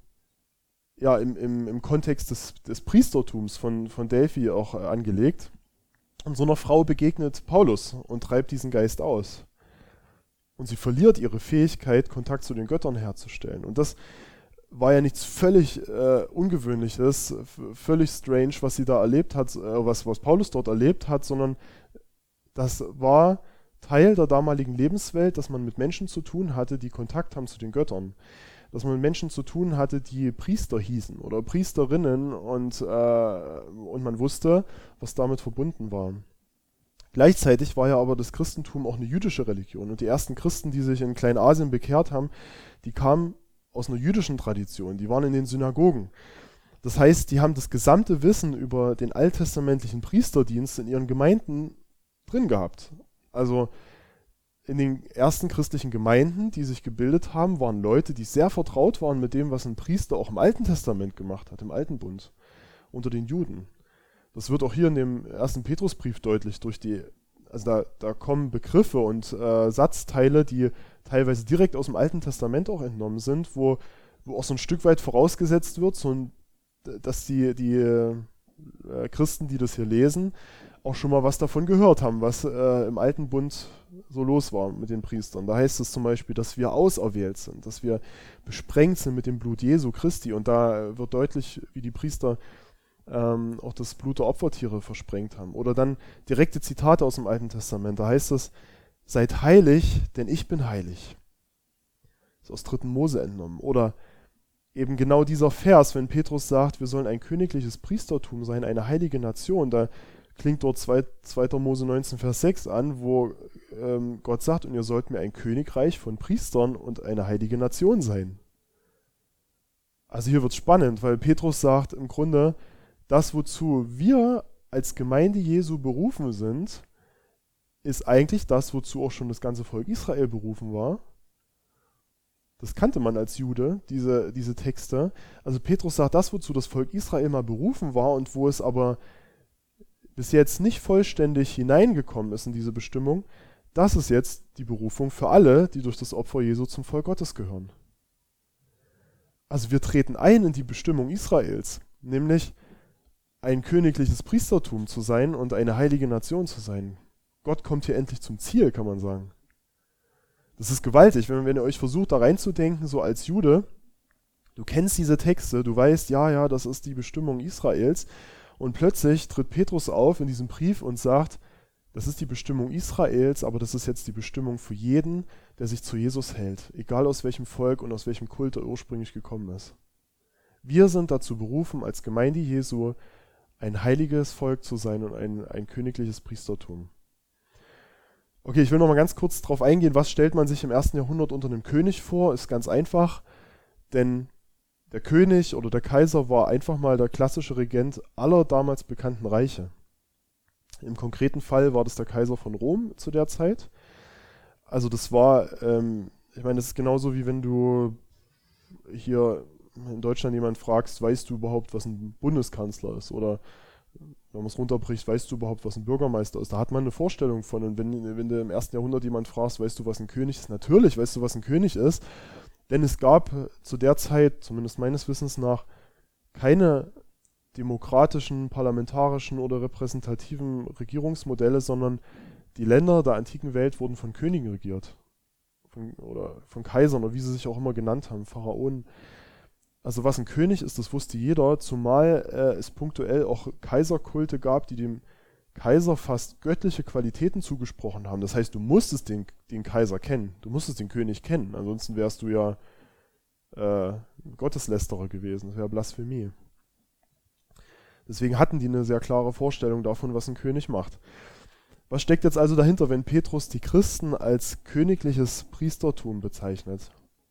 ja im, im, im Kontext des, des Priestertums von, von Delphi auch äh, angelegt. Und so einer Frau begegnet Paulus und treibt diesen Geist aus. Und sie verliert ihre Fähigkeit, Kontakt zu den Göttern herzustellen. Und das war ja nichts völlig äh, Ungewöhnliches, völlig strange, was sie da erlebt hat, äh, was, was Paulus dort erlebt hat, sondern das war Teil der damaligen Lebenswelt, dass man mit Menschen zu tun hatte, die Kontakt haben zu den Göttern. Dass man mit Menschen zu tun hatte, die Priester hießen oder Priesterinnen und, äh, und man wusste, was damit verbunden war. Gleichzeitig war ja aber das Christentum auch eine jüdische Religion. Und die ersten Christen, die sich in Kleinasien bekehrt haben, die kamen aus einer jüdischen Tradition. Die waren in den Synagogen. Das heißt, die haben das gesamte Wissen über den alttestamentlichen Priesterdienst in ihren Gemeinden drin gehabt. Also in den ersten christlichen Gemeinden, die sich gebildet haben, waren Leute, die sehr vertraut waren mit dem, was ein Priester auch im Alten Testament gemacht hat, im Alten Bund, unter den Juden. Das wird auch hier in dem ersten Petrusbrief deutlich durch die, also da, da kommen Begriffe und äh, Satzteile, die teilweise direkt aus dem Alten Testament auch entnommen sind, wo, wo auch so ein Stück weit vorausgesetzt wird, so ein, dass die, die äh, Christen, die das hier lesen, auch schon mal was davon gehört haben, was äh, im Alten Bund so los war mit den Priestern. Da heißt es zum Beispiel, dass wir auserwählt sind, dass wir besprengt sind mit dem Blut Jesu Christi. Und da wird deutlich, wie die Priester Ähm, auch das Blut der Opfertiere versprengt haben. Oder dann direkte Zitate aus dem Alten Testament. Da heißt es, seid heilig, denn ich bin heilig. Das ist aus dritten Mose entnommen. Oder eben genau dieser Vers, wenn Petrus sagt, wir sollen ein königliches Priestertum sein, eine heilige Nation, da klingt dort zweiter Mose neunzehn, Vers sechs an, wo ähm, Gott sagt, und ihr sollt mir ein Königreich von Priestern und eine heilige Nation sein. Also hier wird es spannend, weil Petrus sagt im Grunde, das, wozu wir als Gemeinde Jesu berufen sind, ist eigentlich das, wozu auch schon das ganze Volk Israel berufen war. Das kannte man als Jude, diese, diese Texte. Also Petrus sagt, das, wozu das Volk Israel mal berufen war und wo es aber bis jetzt nicht vollständig hineingekommen ist in diese Bestimmung, das ist jetzt die Berufung für alle, die durch das Opfer Jesu zum Volk Gottes gehören. Also wir treten ein in die Bestimmung Israels, nämlich ein königliches Priestertum zu sein und eine heilige Nation zu sein. Gott kommt hier endlich zum Ziel, kann man sagen. Das ist gewaltig, wenn, wenn ihr euch versucht, da reinzudenken, so als Jude, du kennst diese Texte, du weißt, ja, ja, das ist die Bestimmung Israels, und plötzlich tritt Petrus auf in diesem Brief und sagt, Das ist die Bestimmung Israels, aber das ist jetzt die Bestimmung für jeden, der sich zu Jesus hält, egal aus welchem Volk und aus welchem Kult er ursprünglich gekommen ist. Wir sind dazu berufen, als Gemeinde Jesu ein heiliges Volk zu sein und ein, ein königliches Priestertum. Okay, ich will noch mal ganz kurz darauf eingehen, was stellt man sich im ersten Jahrhundert unter einem König vor? Ist ganz einfach, denn der König oder der Kaiser war einfach mal der klassische Regent aller damals bekannten Reiche. Im konkreten Fall war das der Kaiser von Rom zu der Zeit. Also das war, ähm, ich meine, das ist genauso wie wenn du hier in Deutschland jemand fragst, weißt du überhaupt, was ein Bundeskanzler ist? Oder wenn man es runterbricht, weißt du überhaupt, was ein Bürgermeister ist? Da hat man eine Vorstellung von. Und wenn, wenn du im ersten Jahrhundert jemand fragst, weißt du, was ein König ist? Natürlich weißt du, was ein König ist. Denn es gab zu der Zeit, zumindest meines Wissens nach, keine demokratischen, parlamentarischen oder repräsentativen Regierungsmodelle, sondern die Länder der antiken Welt wurden von Königen regiert. Von, oder von Kaisern, oder wie sie sich auch immer genannt haben, Pharaonen. Also was ein König ist, das wusste jeder, zumal äh, es punktuell auch Kaiserkulte gab, die dem Kaiser fast göttliche Qualitäten zugesprochen haben. Das heißt, du musstest den, den Kaiser kennen, du musstest den König kennen, ansonsten wärst du ja äh, Gotteslästerer gewesen, das wäre Blasphemie. Deswegen hatten die eine sehr klare Vorstellung davon, was ein König macht. Was steckt jetzt also dahinter, wenn Petrus die Christen als königliches Priestertum bezeichnet?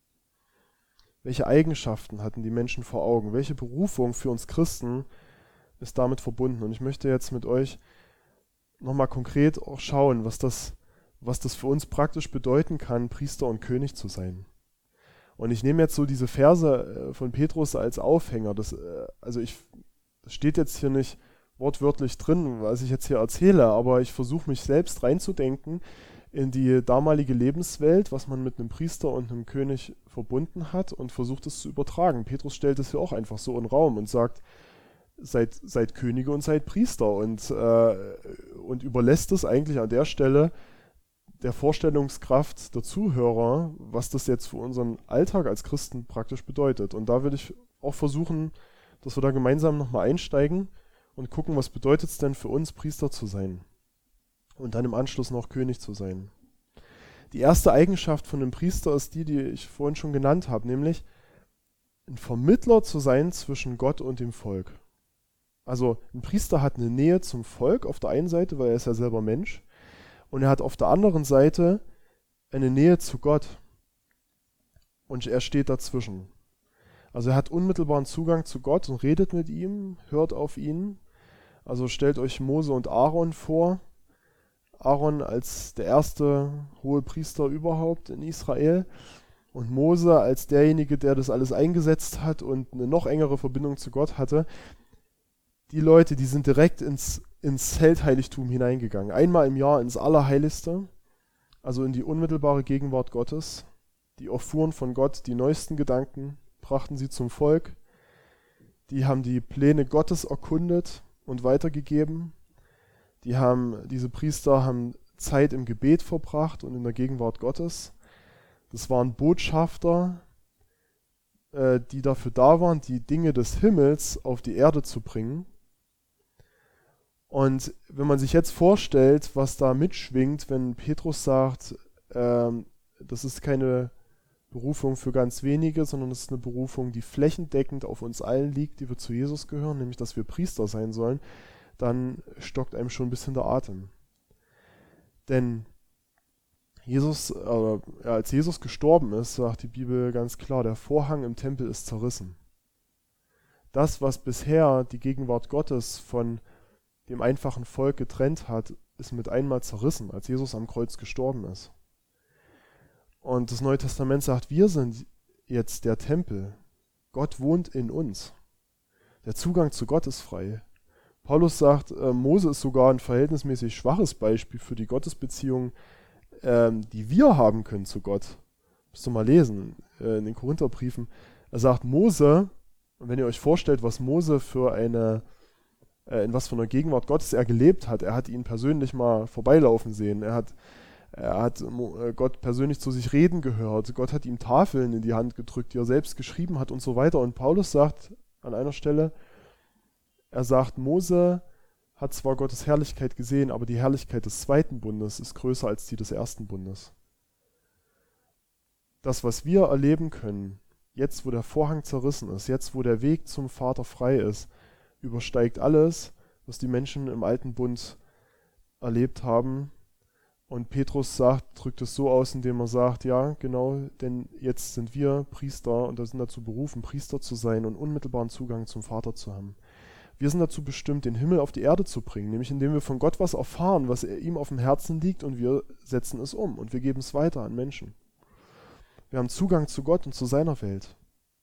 Welche Eigenschaften hatten die Menschen vor Augen? Welche Berufung für uns Christen ist damit verbunden? Und ich möchte jetzt mit euch nochmal konkret auch schauen, was das, was das für uns praktisch bedeuten kann, Priester und König zu sein. Und ich nehme jetzt so diese Verse von Petrus als Aufhänger. Das, also ich, das steht jetzt hier nicht wortwörtlich drin, was ich jetzt hier erzähle, aber ich versuche mich selbst reinzudenken in die damalige Lebenswelt, was man mit einem Priester und einem König verbunden hat und versucht es zu übertragen. Petrus stellt es hier auch einfach so in den Raum und sagt, seid, seid Könige und seid Priester und, äh, und überlässt es eigentlich an der Stelle der Vorstellungskraft der Zuhörer, was das jetzt für unseren Alltag als Christen praktisch bedeutet. Und da würde ich auch versuchen, dass wir da gemeinsam nochmal einsteigen und gucken, was bedeutet es denn für uns, Priester zu sein und dann im Anschluss noch König zu sein. Die erste Eigenschaft von einem Priester ist die, die ich vorhin schon genannt habe, nämlich ein Vermittler zu sein zwischen Gott und dem Volk. Also ein Priester hat eine Nähe zum Volk auf der einen Seite, weil er ist ja selber Mensch, und er hat auf der anderen Seite eine Nähe zu Gott und er steht dazwischen. Also er hat unmittelbaren Zugang zu Gott und redet mit ihm, hört auf ihn. Also stellt euch Mose und Aaron vor. Aaron als der erste hohe Priester überhaupt in Israel und Mose als derjenige, der das alles eingesetzt hat und eine noch engere Verbindung zu Gott hatte. Die Leute, die sind direkt ins, ins Zeltheiligtum hineingegangen. Einmal im Jahr ins Allerheiligste, also in die unmittelbare Gegenwart Gottes. Die erfuhren von Gott die neuesten Gedanken, brachten sie zum Volk. Die haben die Pläne Gottes erkundet und weitergegeben. Die haben, diese Priester haben Zeit im Gebet verbracht und in der Gegenwart Gottes. Das waren Botschafter, äh, die dafür da waren, die Dinge des Himmels auf die Erde zu bringen. Und wenn man sich jetzt vorstellt, was da mitschwingt, wenn Petrus sagt, ähm, das ist keine Berufung für ganz wenige, sondern es ist eine Berufung, die flächendeckend auf uns allen liegt, die wir zu Jesus gehören, nämlich dass wir Priester sein sollen, dann stockt einem schon ein bisschen der Atem. Denn Jesus, äh, als Jesus gestorben ist, sagt die Bibel ganz klar, der Vorhang im Tempel ist zerrissen. Das, was bisher die Gegenwart Gottes von dem einfachen Volk getrennt hat, ist mit einmal zerrissen, als Jesus am Kreuz gestorben ist. Und das Neue Testament sagt, wir sind jetzt der Tempel. Gott wohnt in uns. Der Zugang zu Gott ist frei. Paulus sagt, äh, Mose ist sogar ein verhältnismäßig schwaches Beispiel für die Gottesbeziehung, ähm, die wir haben können zu Gott. Müsst ihr mal lesen, äh, in den Korintherbriefen. Er sagt, Mose, und wenn ihr euch vorstellt, was Mose für eine, äh, in was für einer Gegenwart Gottes er gelebt hat, er hat ihn persönlich mal vorbeilaufen sehen, er hat, er hat äh, Gott persönlich zu sich reden gehört, Gott hat ihm Tafeln in die Hand gedrückt, die er selbst geschrieben hat und so weiter. Und Paulus sagt an einer Stelle, er sagt, Mose hat zwar Gottes Herrlichkeit gesehen, aber die Herrlichkeit des zweiten Bundes ist größer als die des ersten Bundes. Das, was wir erleben können, jetzt wo der Vorhang zerrissen ist, jetzt wo der Weg zum Vater frei ist, übersteigt alles, was die Menschen im alten Bund erlebt haben. Und Petrus sagt, drückt es so aus, indem er sagt, ja, genau, denn jetzt sind wir Priester und wir sind dazu berufen, Priester zu sein und unmittelbaren Zugang zum Vater zu haben. Wir sind dazu bestimmt, den Himmel auf die Erde zu bringen, nämlich indem wir von Gott was erfahren, was ihm auf dem Herzen liegt, und wir setzen es um und wir geben es weiter an Menschen. Wir haben Zugang zu Gott und zu seiner Welt.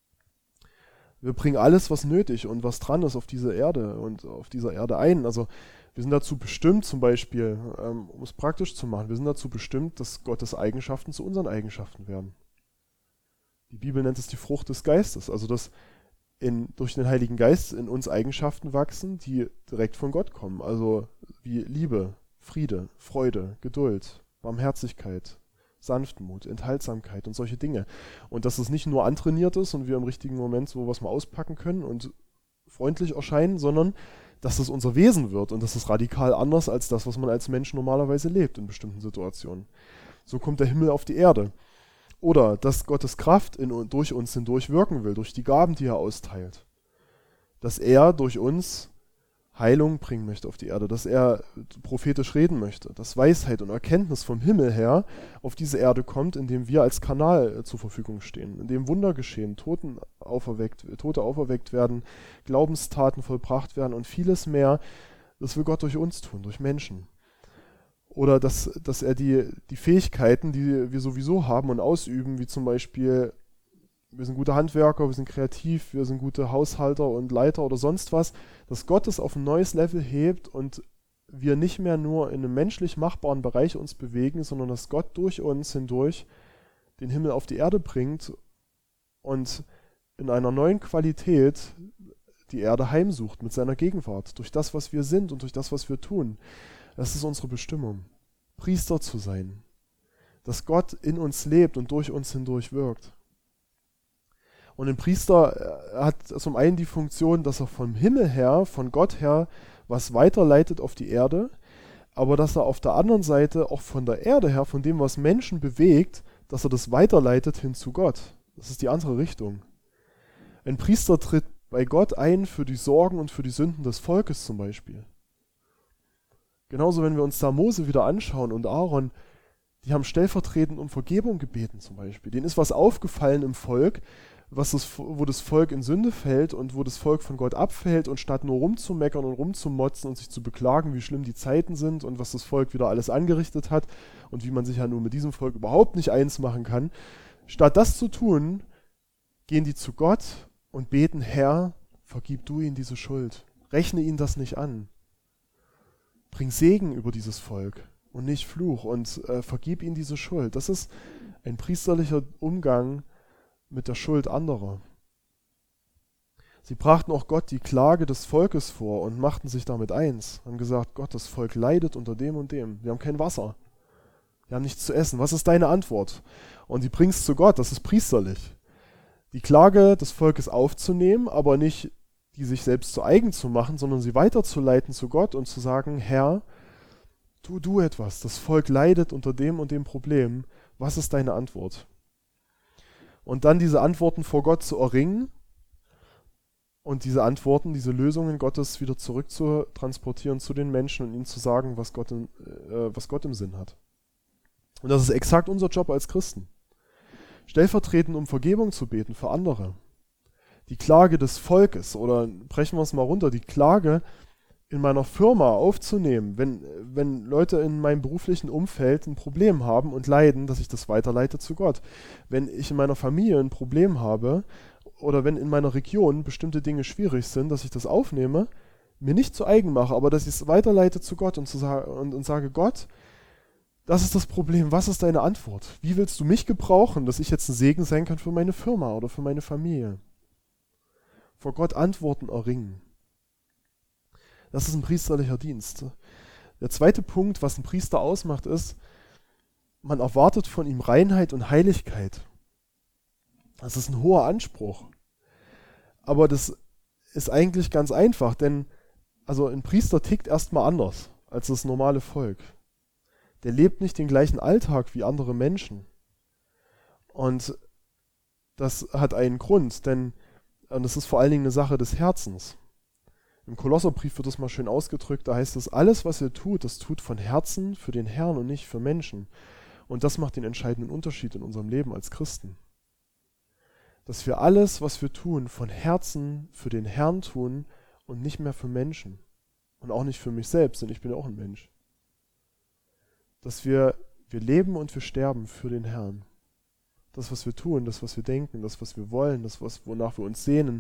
Wir bringen alles, was nötig und was dran ist, auf diese Erde und auf dieser Erde ein. Also wir sind dazu bestimmt, zum Beispiel, ähm, um es praktisch zu machen, wir sind dazu bestimmt, dass Gottes Eigenschaften zu unseren Eigenschaften werden. Die Bibel nennt es die Frucht des Geistes, also dass in, durch den Heiligen Geist in uns Eigenschaften wachsen, die direkt von Gott kommen. Also wie Liebe, Friede, Freude, Geduld, Barmherzigkeit, Sanftmut, Enthaltsamkeit und solche Dinge. Und dass es nicht nur antrainiert ist und wir im richtigen Moment so was mal auspacken können und freundlich erscheinen, sondern dass es unser Wesen wird und das ist radikal anders als das, was man als Mensch normalerweise lebt in bestimmten Situationen. So kommt der Himmel auf die Erde. Oder dass Gottes Kraft in und durch uns hindurch wirken will, durch die Gaben, die er austeilt. Dass er durch uns Heilung bringen möchte auf die Erde, dass er prophetisch reden möchte, dass Weisheit und Erkenntnis vom Himmel her auf diese Erde kommt, indem wir als Kanal zur Verfügung stehen, indem Wunder geschehen, Toten auferweckt, Tote auferweckt werden, Glaubenstaten vollbracht werden und vieles mehr, das will Gott durch uns tun, durch Menschen. Oder dass, dass er die, die Fähigkeiten, die wir sowieso haben und ausüben, wie zum Beispiel, wir sind gute Handwerker, wir sind kreativ, wir sind gute Haushalter und Leiter oder sonst was, dass Gott es auf ein neues Level hebt und wir nicht mehr nur in einem menschlich machbaren Bereich uns bewegen, sondern dass Gott durch uns hindurch den Himmel auf die Erde bringt und in einer neuen Qualität die Erde heimsucht mit seiner Gegenwart, durch das, was wir sind und durch das, was wir tun. Das ist unsere Bestimmung, Priester zu sein, dass Gott in uns lebt und durch uns hindurch wirkt. Und ein Priester hat zum einen die Funktion, dass er vom Himmel her, von Gott her, was weiterleitet auf die Erde, aber dass er auf der anderen Seite auch von der Erde her, von dem, was Menschen bewegt, dass er das weiterleitet hin zu Gott. Das ist die andere Richtung. Ein Priester tritt bei Gott ein für die Sorgen und für die Sünden des Volkes zum Beispiel. Genauso, wenn wir uns da Mose wieder anschauen und Aaron, die haben stellvertretend um Vergebung gebeten zum Beispiel. Denen ist was aufgefallen im Volk, was das, wo das Volk in Sünde fällt und wo das Volk von Gott abfällt, und statt nur rumzumeckern und rumzumotzen und sich zu beklagen, wie schlimm die Zeiten sind und was das Volk wieder alles angerichtet hat und wie man sich ja nur mit diesem Volk überhaupt nicht eins machen kann, statt das zu tun, gehen die zu Gott und beten: Herr, vergib du ihnen diese Schuld, rechne ihnen das nicht an. Bring Segen über dieses Volk und nicht Fluch und äh, vergib ihnen diese Schuld. Das ist ein priesterlicher Umgang mit der Schuld anderer. Sie brachten auch Gott die Klage des Volkes vor und machten sich damit eins. Haben gesagt: Gott, das Volk leidet unter dem und dem. Wir haben kein Wasser. Wir haben nichts zu essen. Was ist deine Antwort? Und die bringst zu Gott. Das ist priesterlich. Die Klage des Volkes aufzunehmen, aber nicht die sich selbst zu eigen zu machen, sondern sie weiterzuleiten zu Gott und zu sagen: Herr, tu du etwas. Das Volk leidet unter dem und dem Problem. Was ist deine Antwort? Und dann diese Antworten vor Gott zu erringen und diese Antworten, diese Lösungen Gottes wieder zurück zu transportieren zu den Menschen und ihnen zu sagen, was Gott, in, äh, was Gott im Sinn hat. Und das ist exakt unser Job als Christen. Stellvertretend um Vergebung zu beten für andere. Die Klage des Volkes, oder brechen wir es mal runter, die Klage in meiner Firma aufzunehmen, wenn, wenn Leute in meinem beruflichen Umfeld ein Problem haben und leiden, dass ich das weiterleite zu Gott. Wenn ich in meiner Familie ein Problem habe oder wenn in meiner Region bestimmte Dinge schwierig sind, dass ich das aufnehme, mir nicht zu eigen mache, aber dass ich es weiterleite zu Gott und, zu sa- und, und sage: Gott, das ist das Problem, was ist deine Antwort? Wie willst du mich gebrauchen, dass ich jetzt ein Segen sein kann für meine Firma oder für meine Familie? Vor Gott Antworten erringen. Das ist ein priesterlicher Dienst. Der zweite Punkt, was ein Priester ausmacht, ist, man erwartet von ihm Reinheit und Heiligkeit. Das ist ein hoher Anspruch. Aber das ist eigentlich ganz einfach, denn also ein Priester tickt erstmal anders als das normale Volk. Der lebt nicht den gleichen Alltag wie andere Menschen. Und das hat einen Grund, denn und das ist vor allen Dingen eine Sache des Herzens. Im Kolosserbrief wird das mal schön ausgedrückt, da heißt es, alles, was ihr tut, das tut von Herzen für den Herrn und nicht für Menschen. Und das macht den entscheidenden Unterschied in unserem Leben als Christen. Dass wir alles, was wir tun, von Herzen für den Herrn tun und nicht mehr für Menschen. Und auch nicht für mich selbst, denn ich bin ja auch ein Mensch. Dass wir, wir leben und wir sterben für den Herrn. Das, was wir tun, das, was wir denken, das, was wir wollen, das, was, wonach wir uns sehnen,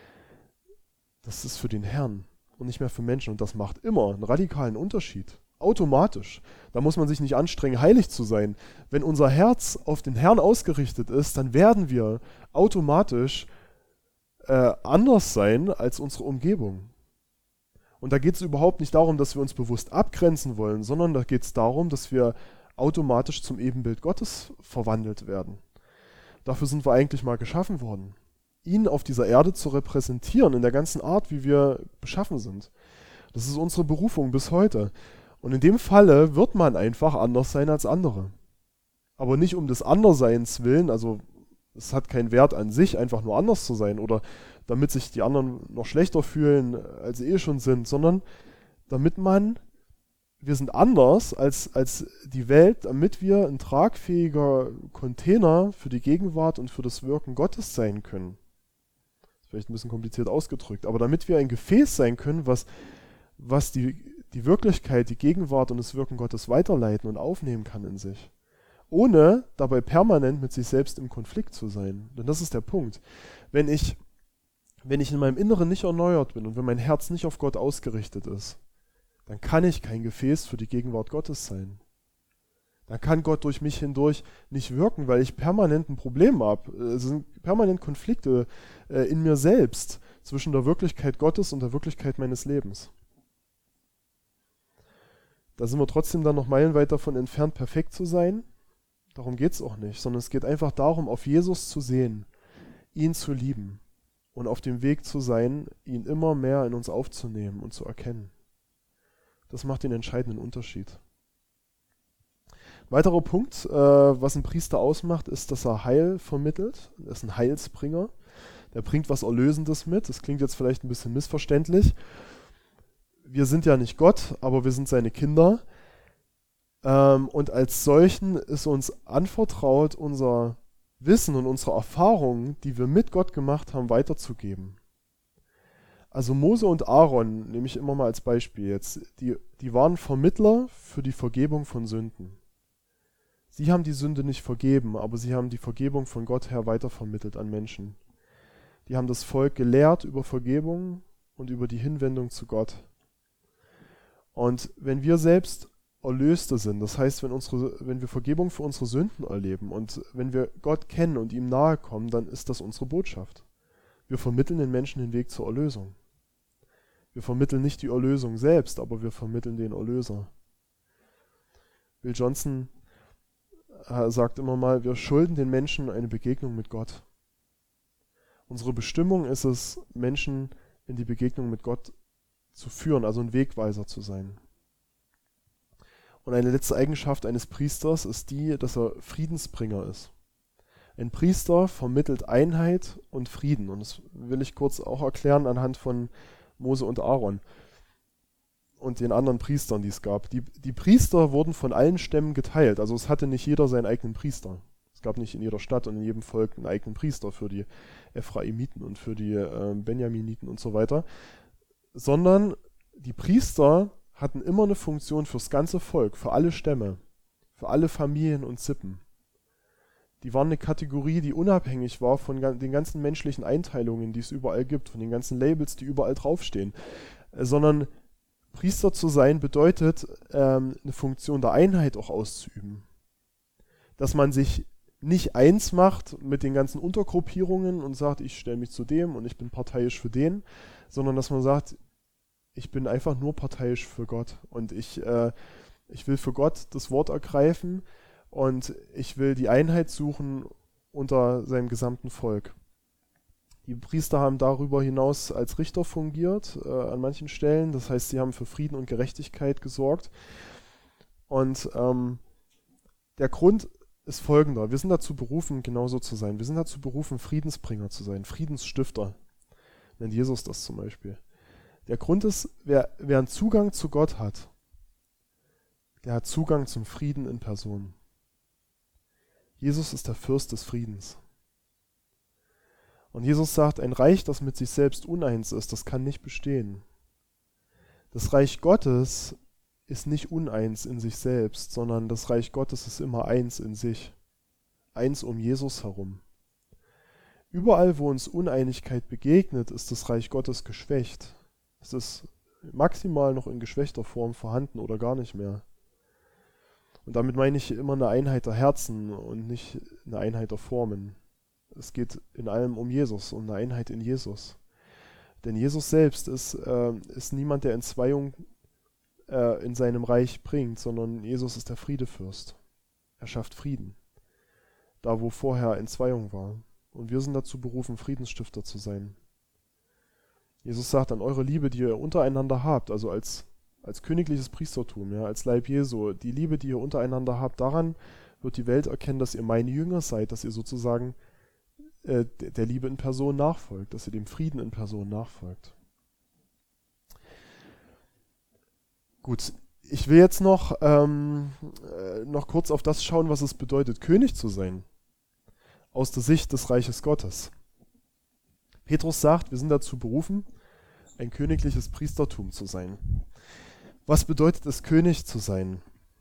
das ist für den Herrn und nicht mehr für Menschen. Und das macht immer einen radikalen Unterschied. Automatisch. Da muss man sich nicht anstrengen, heilig zu sein. Wenn unser Herz auf den Herrn ausgerichtet ist, dann werden wir automatisch äh, anders sein als unsere Umgebung. Und da geht es überhaupt nicht darum, dass wir uns bewusst abgrenzen wollen, sondern da geht es darum, dass wir automatisch zum Ebenbild Gottes verwandelt werden. Dafür sind wir eigentlich mal geschaffen worden. Ihn auf dieser Erde zu repräsentieren, in der ganzen Art, wie wir beschaffen sind. Das ist unsere Berufung bis heute. Und in dem Falle wird man einfach anders sein als andere. Aber nicht um des Anderseins willen, also es hat keinen Wert an sich, einfach nur anders zu sein oder damit sich die anderen noch schlechter fühlen, als sie eh schon sind, sondern damit man, wir sind anders als, als die Welt, damit wir ein tragfähiger Container für die Gegenwart und für das Wirken Gottes sein können. Das ist vielleicht ein bisschen kompliziert ausgedrückt, aber damit wir ein Gefäß sein können, was, was die, die Wirklichkeit, die Gegenwart und das Wirken Gottes weiterleiten und aufnehmen kann in sich. Ohne dabei permanent mit sich selbst im Konflikt zu sein. Denn das ist der Punkt. Wenn ich, wenn ich in meinem Inneren nicht erneuert bin und wenn mein Herz nicht auf Gott ausgerichtet ist, dann kann ich kein Gefäß für die Gegenwart Gottes sein. Dann kann Gott durch mich hindurch nicht wirken, weil ich permanent ein Problem habe. Es sind permanent Konflikte äh, in mir selbst zwischen der Wirklichkeit Gottes und der Wirklichkeit meines Lebens. Da sind wir trotzdem dann noch meilenweit davon entfernt, perfekt zu sein. Darum geht es auch nicht, sondern es geht einfach darum, auf Jesus zu sehen, ihn zu lieben und auf dem Weg zu sein, ihn immer mehr in uns aufzunehmen und zu erkennen. Das macht den entscheidenden Unterschied. Ein weiterer Punkt, äh, was ein Priester ausmacht, ist, dass er Heil vermittelt. Er ist ein Heilsbringer. Der bringt was Erlösendes mit. Das klingt jetzt vielleicht ein bisschen missverständlich. Wir sind ja nicht Gott, aber wir sind seine Kinder. Ähm, und als solchen ist uns anvertraut, unser Wissen und unsere Erfahrungen, die wir mit Gott gemacht haben, weiterzugeben. Also Mose und Aaron, nehme ich immer mal als Beispiel jetzt, die, die waren Vermittler für die Vergebung von Sünden. Sie haben die Sünde nicht vergeben, aber sie haben die Vergebung von Gott her weitervermittelt an Menschen. Die haben das Volk gelehrt über Vergebung und über die Hinwendung zu Gott. Und wenn wir selbst Erlöste sind, das heißt, wenn, unsere, wenn wir Vergebung für unsere Sünden erleben und wenn wir Gott kennen und ihm nahe kommen, dann ist das unsere Botschaft. Wir vermitteln den Menschen den Weg zur Erlösung. Wir vermitteln nicht die Erlösung selbst, aber wir vermitteln den Erlöser. Bill Johnson äh, sagt immer mal, wir schulden den Menschen eine Begegnung mit Gott. Unsere Bestimmung ist es, Menschen in die Begegnung mit Gott zu führen, also ein Wegweiser zu sein. Und eine letzte Eigenschaft eines Priesters ist die, dass er Friedensbringer ist. Ein Priester vermittelt Einheit und Frieden. Und das will ich kurz auch erklären anhand von Mose und Aaron und den anderen Priestern, die es gab. Die, die Priester wurden von allen Stämmen geteilt. Also es hatte nicht jeder seinen eigenen Priester. Es gab nicht in jeder Stadt und in jedem Volk einen eigenen Priester für die Ephraimiten und für die äh, Benjaminiten und so weiter. Sondern die Priester hatten immer eine Funktion fürs ganze Volk, für alle Stämme, für alle Familien und Sippen. Die waren eine Kategorie, die unabhängig war von den ganzen menschlichen Einteilungen, die es überall gibt, von den ganzen Labels, die überall draufstehen. Äh, sondern Priester zu sein bedeutet, ähm, eine Funktion der Einheit auch auszuüben. Dass man sich nicht eins macht mit den ganzen Untergruppierungen und sagt, ich stelle mich zu dem und ich bin parteiisch für den, sondern dass man sagt, ich bin einfach nur parteiisch für Gott und ich, äh, ich will für Gott das Wort ergreifen und ich will die Einheit suchen unter seinem gesamten Volk. Die Priester haben darüber hinaus als Richter fungiert äh, an manchen Stellen. Das heißt, sie haben für Frieden und Gerechtigkeit gesorgt. Und ähm, der Grund ist folgender. Wir sind dazu berufen, genauso zu sein. Wir sind dazu berufen, Friedensbringer zu sein, Friedensstifter. Nennt Jesus das zum Beispiel. Der Grund ist, wer, wer einen Zugang zu Gott hat, der hat Zugang zum Frieden in Person. Jesus ist der Fürst des Friedens. Und Jesus sagt, ein Reich, das mit sich selbst uneins ist, das kann nicht bestehen. Das Reich Gottes ist nicht uneins in sich selbst, sondern das Reich Gottes ist immer eins in sich. Eins um Jesus herum. Überall, wo uns Uneinigkeit begegnet, ist das Reich Gottes geschwächt. Es ist maximal noch in geschwächter Form vorhanden oder gar nicht mehr. Und damit meine ich immer eine Einheit der Herzen und nicht eine Einheit der Formen. Es geht in allem um Jesus, um eine Einheit in Jesus. Denn Jesus selbst ist, äh, ist niemand, der Entzweiung äh, in seinem Reich bringt, sondern Jesus ist der Friedefürst. Er schafft Frieden. Da, wo vorher Entzweiung war. Und wir sind dazu berufen, Friedensstifter zu sein. Jesus sagt, an eure Liebe, die ihr untereinander habt, also als, als königliches Priestertum, ja, als Leib Jesu, die Liebe, die ihr untereinander habt, daran wird die Welt erkennen, dass ihr meine Jünger seid, dass ihr sozusagen äh, der Liebe in Person nachfolgt, dass ihr dem Frieden in Person nachfolgt. Gut, ich will jetzt noch, ähm, äh, noch kurz auf das schauen, was es bedeutet, König zu sein, aus der Sicht des Reiches Gottes. Petrus sagt, wir sind dazu berufen, ein königliches Priestertum zu sein. Was bedeutet es, König zu sein?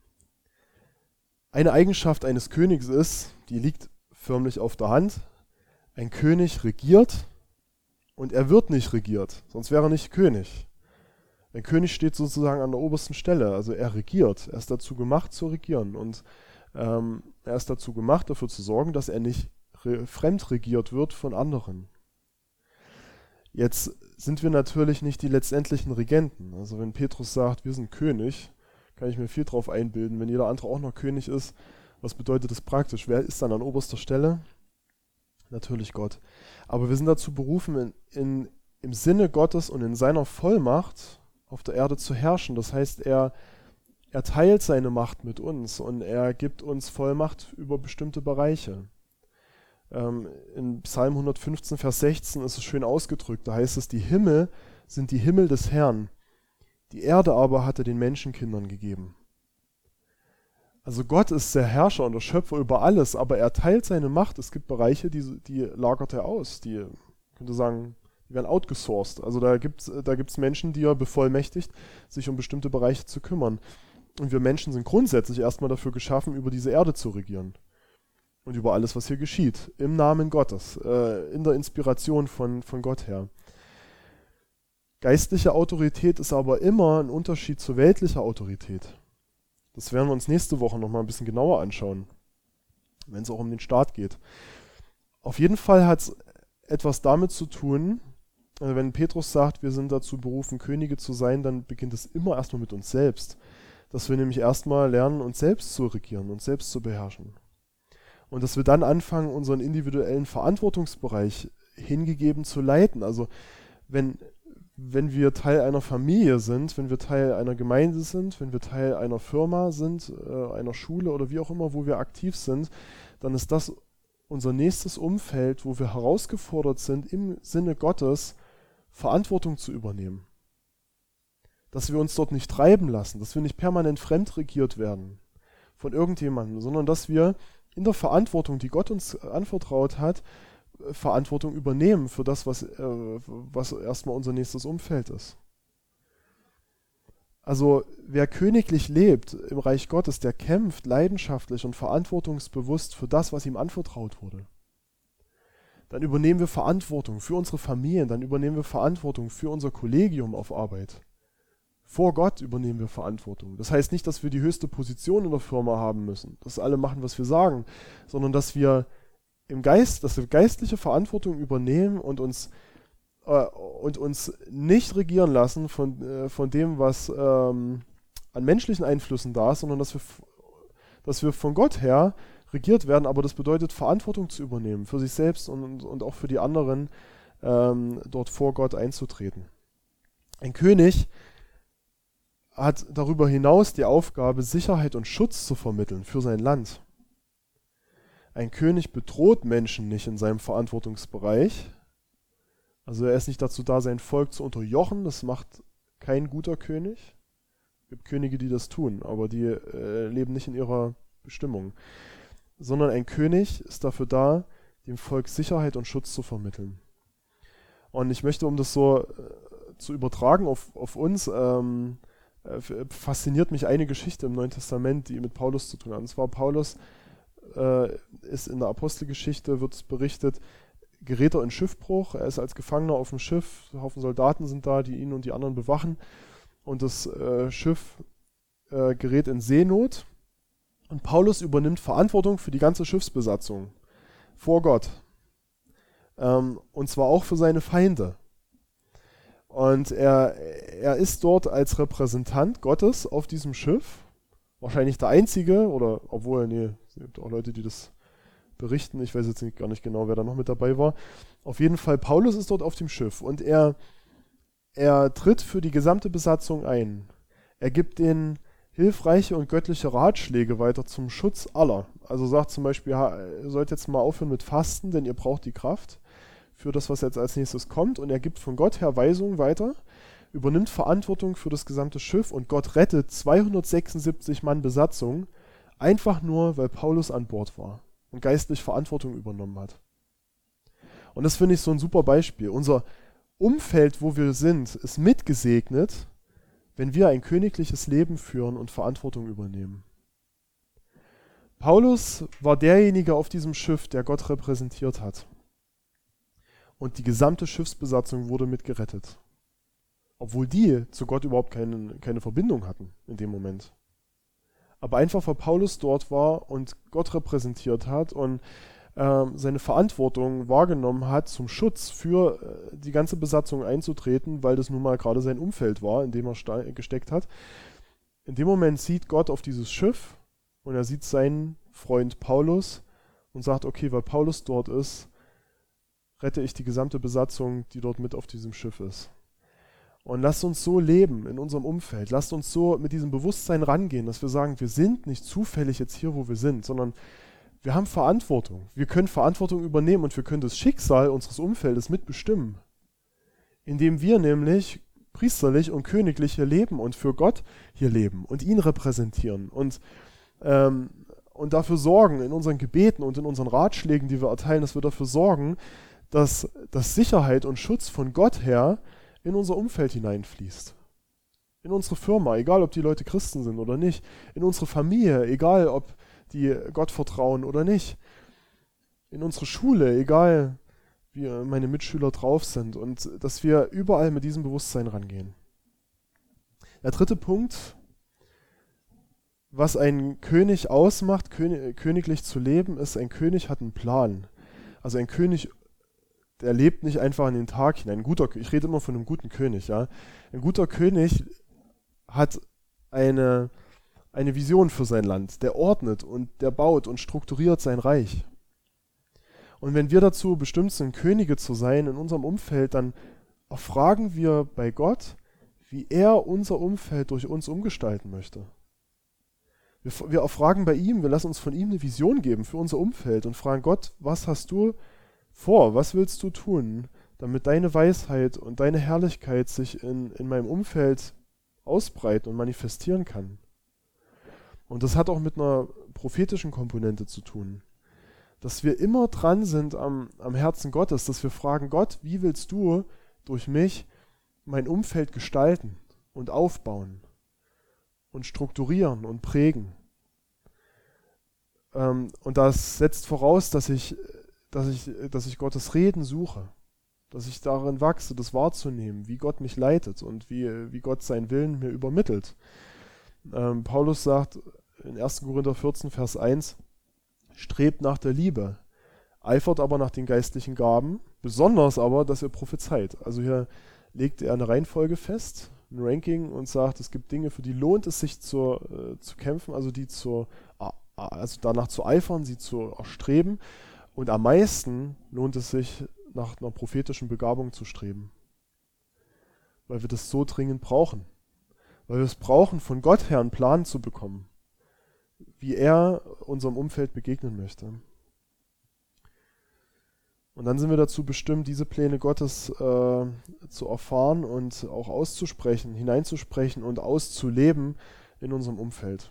Eine Eigenschaft eines Königs ist, die liegt förmlich auf der Hand, ein König regiert und er wird nicht regiert, sonst wäre er nicht König. Ein König steht sozusagen an der obersten Stelle, also er regiert, er ist dazu gemacht zu regieren und ähm, er ist dazu gemacht, dafür zu sorgen, dass er nicht re- fremd regiert wird von anderen. Jetzt sind wir natürlich nicht die letztendlichen Regenten. Also wenn Petrus sagt, wir sind König, kann ich mir viel drauf einbilden. Wenn jeder andere auch noch König ist, was bedeutet das praktisch? Wer ist dann an oberster Stelle? Natürlich Gott. Aber wir sind dazu berufen, in, in, im Sinne Gottes und in seiner Vollmacht auf der Erde zu herrschen. Das heißt, er, er teilt seine Macht mit uns und er gibt uns Vollmacht über bestimmte Bereiche. In Psalm hundertfünfzehn, Vers sechzehn ist es schön ausgedrückt. Da heißt es, die Himmel sind die Himmel des Herrn. Die Erde aber hat er den Menschenkindern gegeben. Also Gott ist der Herrscher und der Schöpfer über alles, aber er teilt seine Macht. Es gibt Bereiche, die, die lagert er aus. Die, ich könnte sagen, die werden outgesourced. Also da gibt es da gibt's Menschen, die er bevollmächtigt, sich um bestimmte Bereiche zu kümmern. Und wir Menschen sind grundsätzlich erstmal dafür geschaffen, über diese Erde zu regieren. Und über alles, was hier geschieht, im Namen Gottes, äh, in der Inspiration von, von Gott her. Geistliche Autorität ist aber immer ein Unterschied zu weltlicher Autorität. Das werden wir uns nächste Woche nochmal ein bisschen genauer anschauen, wenn es auch um den Staat geht. Auf jeden Fall hat es etwas damit zu tun, also wenn Petrus sagt, wir sind dazu berufen, Könige zu sein, dann beginnt es immer erstmal mit uns selbst. Dass wir nämlich erstmal lernen, uns selbst zu regieren, uns selbst zu beherrschen. Und dass wir dann anfangen, unseren individuellen Verantwortungsbereich hingegeben zu leiten. Also wenn, wenn wir Teil einer Familie sind, wenn wir Teil einer Gemeinde sind, wenn wir Teil einer Firma sind, äh, einer Schule oder wie auch immer, wo wir aktiv sind, dann ist das unser nächstes Umfeld, wo wir herausgefordert sind, im Sinne Gottes Verantwortung zu übernehmen. Dass wir uns dort nicht treiben lassen, dass wir nicht permanent fremdregiert werden von irgendjemandem, sondern dass wir in der Verantwortung, die Gott uns anvertraut hat, Verantwortung übernehmen für das, was, äh, was erstmal unser nächstes Umfeld ist. Also wer königlich lebt im Reich Gottes, der kämpft leidenschaftlich und verantwortungsbewusst für das, was ihm anvertraut wurde. Dann übernehmen wir Verantwortung für unsere Familien, dann übernehmen wir Verantwortung für unser Kollegium auf Arbeit. Vor Gott übernehmen wir Verantwortung. Das heißt nicht, dass wir die höchste Position in der Firma haben müssen, dass alle machen, was wir sagen, sondern dass wir im Geist, dass wir geistliche Verantwortung übernehmen und uns, äh, und uns nicht regieren lassen von, äh, von dem, was ähm, an menschlichen Einflüssen da ist, sondern dass wir, dass wir von Gott her regiert werden, aber das bedeutet, Verantwortung zu übernehmen für sich selbst und, und auch für die anderen, ähm, dort vor Gott einzutreten. Ein König hat darüber hinaus die Aufgabe, Sicherheit und Schutz zu vermitteln für sein Land. Ein König bedroht Menschen nicht in seinem Verantwortungsbereich. Also er ist nicht dazu da, sein Volk zu unterjochen. Das macht kein guter König. Es gibt Könige, die das tun, aber die äh, leben nicht in ihrer Bestimmung. Sondern ein König ist dafür da, dem Volk Sicherheit und Schutz zu vermitteln. Und ich möchte, um das so äh, zu übertragen auf, auf uns, ähm, äh, fasziniert mich eine Geschichte im Neuen Testament, die mit Paulus zu tun hat. Und zwar Paulus äh, ist in der Apostelgeschichte, wird berichtet, gerät er in Schiffbruch. Er ist als Gefangener auf dem Schiff. Ein Haufen Soldaten sind da, die ihn und die anderen bewachen. Und das äh, Schiff äh, gerät in Seenot. Und Paulus übernimmt Verantwortung für die ganze Schiffsbesatzung vor Gott. Ähm, und zwar auch für seine Feinde. Und er, er ist dort als Repräsentant Gottes auf diesem Schiff. Wahrscheinlich der Einzige, oder obwohl, nee, es gibt auch Leute, die das berichten. Ich weiß jetzt nicht, gar nicht genau, wer da noch mit dabei war. Auf jeden Fall, Paulus ist dort auf dem Schiff und er, er tritt für die gesamte Besatzung ein. Er gibt denen hilfreiche und göttliche Ratschläge weiter zum Schutz aller. Also sagt zum Beispiel, ihr sollt jetzt mal aufhören mit Fasten, denn ihr braucht die Kraft für das, was jetzt als nächstes kommt. Und er gibt von Gott her Weisungen weiter, übernimmt Verantwortung für das gesamte Schiff und Gott rettet zweihundertsechsundsiebzig Mann Besatzung, einfach nur, weil Paulus an Bord war und geistlich Verantwortung übernommen hat. Und das finde ich so ein super Beispiel. Unser Umfeld, wo wir sind, ist mitgesegnet, wenn wir ein königliches Leben führen und Verantwortung übernehmen. Paulus war derjenige auf diesem Schiff, der Gott repräsentiert hat. Und die gesamte Schiffsbesatzung wurde mit gerettet. Obwohl die zu Gott überhaupt keine, keine Verbindung hatten in dem Moment. Aber einfach, weil Paulus dort war und Gott repräsentiert hat und ähm, seine Verantwortung wahrgenommen hat, zum Schutz für äh, die ganze Besatzung einzutreten, weil das nun mal gerade sein Umfeld war, in dem er sta- gesteckt hat. In dem Moment sieht Gott auf dieses Schiff und er sieht seinen Freund Paulus und sagt, okay, weil Paulus dort ist, rette ich die gesamte Besatzung, die dort mit auf diesem Schiff ist. Und lasst uns so leben in unserem Umfeld. Lasst uns so mit diesem Bewusstsein rangehen, dass wir sagen, wir sind nicht zufällig jetzt hier, wo wir sind, sondern wir haben Verantwortung. Wir können Verantwortung übernehmen und wir können das Schicksal unseres Umfeldes mitbestimmen. Indem wir nämlich priesterlich und königlich hier leben und für Gott hier leben und ihn repräsentieren und, ähm, und dafür sorgen in unseren Gebeten und in unseren Ratschlägen, die wir erteilen, dass wir dafür sorgen, dass, dass Sicherheit und Schutz von Gott her in unser Umfeld hineinfließt. In unsere Firma, egal ob die Leute Christen sind oder nicht. In unsere Familie, egal ob die Gott vertrauen oder nicht. In unsere Schule, egal wie meine Mitschüler drauf sind. Und dass wir überall mit diesem Bewusstsein rangehen. Der dritte Punkt, was ein König ausmacht, König, königlich zu leben, ist, ein König hat einen Plan. Also ein König, der lebt nicht einfach in den Tag hinein. Ein guter, ich rede immer von einem guten König, ja. Ein guter König hat eine, eine Vision für sein Land. Der ordnet und der baut und strukturiert sein Reich. Und wenn wir dazu bestimmt sind, Könige zu sein in unserem Umfeld, dann erfragen wir bei Gott, wie er unser Umfeld durch uns umgestalten möchte. Wir, wir erfragen bei ihm, wir lassen uns von ihm eine Vision geben für unser Umfeld und fragen Gott, was hast du vor? Was willst du tun, damit deine Weisheit und deine Herrlichkeit sich in, in meinem Umfeld ausbreiten und manifestieren kann? Und das hat auch mit einer prophetischen Komponente zu tun. Dass wir immer dran sind am, am Herzen Gottes, dass wir fragen, Gott, wie willst du durch mich mein Umfeld gestalten und aufbauen und strukturieren und prägen? Ähm, und das setzt voraus, dass ich Dass ich, dass ich Gottes Reden suche, dass ich darin wachse, das wahrzunehmen, wie Gott mich leitet und wie, wie Gott seinen Willen mir übermittelt. Ähm, Paulus sagt in erster Korinther vierzehn, Vers eins, strebt nach der Liebe, eifert aber nach den geistlichen Gaben, besonders aber, dass ihr prophezeit. Also hier legt er eine Reihenfolge fest, ein Ranking und sagt, es gibt Dinge, für die lohnt es sich zu, äh, zu kämpfen, also die zu, also danach zu eifern, sie zu erstreben. Und am meisten lohnt es sich, nach einer prophetischen Begabung zu streben. Weil wir das so dringend brauchen. Weil wir es brauchen, von Gott her einen Plan zu bekommen, wie er unserem Umfeld begegnen möchte. Und dann sind wir dazu bestimmt, diese Pläne Gottes äh, zu erfahren und auch auszusprechen, hineinzusprechen und auszuleben in unserem Umfeld.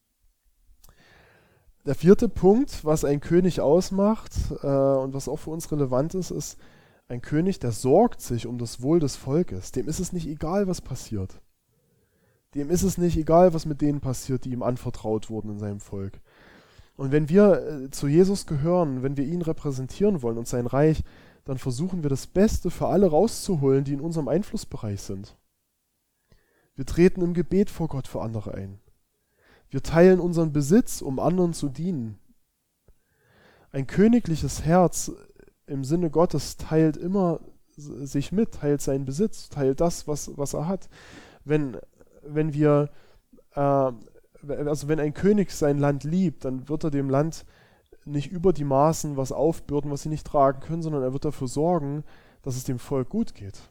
Der vierte Punkt, was ein König ausmacht äh, und was auch für uns relevant ist, ist ein König, der sorgt sich um das Wohl des Volkes. Dem ist es nicht egal, was passiert. Dem ist es nicht egal, was mit denen passiert, die ihm anvertraut wurden in seinem Volk. Und wenn wir äh, zu Jesus gehören, wenn wir ihn repräsentieren wollen und sein Reich, dann versuchen wir das Beste für alle rauszuholen, die in unserem Einflussbereich sind. Wir treten im Gebet vor Gott für andere ein. Wir teilen unseren Besitz, um anderen zu dienen. Ein königliches Herz im Sinne Gottes teilt immer sich mit, teilt seinen Besitz, teilt das, was, was er hat. Wenn, wenn wir, äh, also wenn ein König sein Land liebt, dann wird er dem Land nicht über die Maßen was aufbürden, was sie nicht tragen können, sondern er wird dafür sorgen, dass es dem Volk gut geht.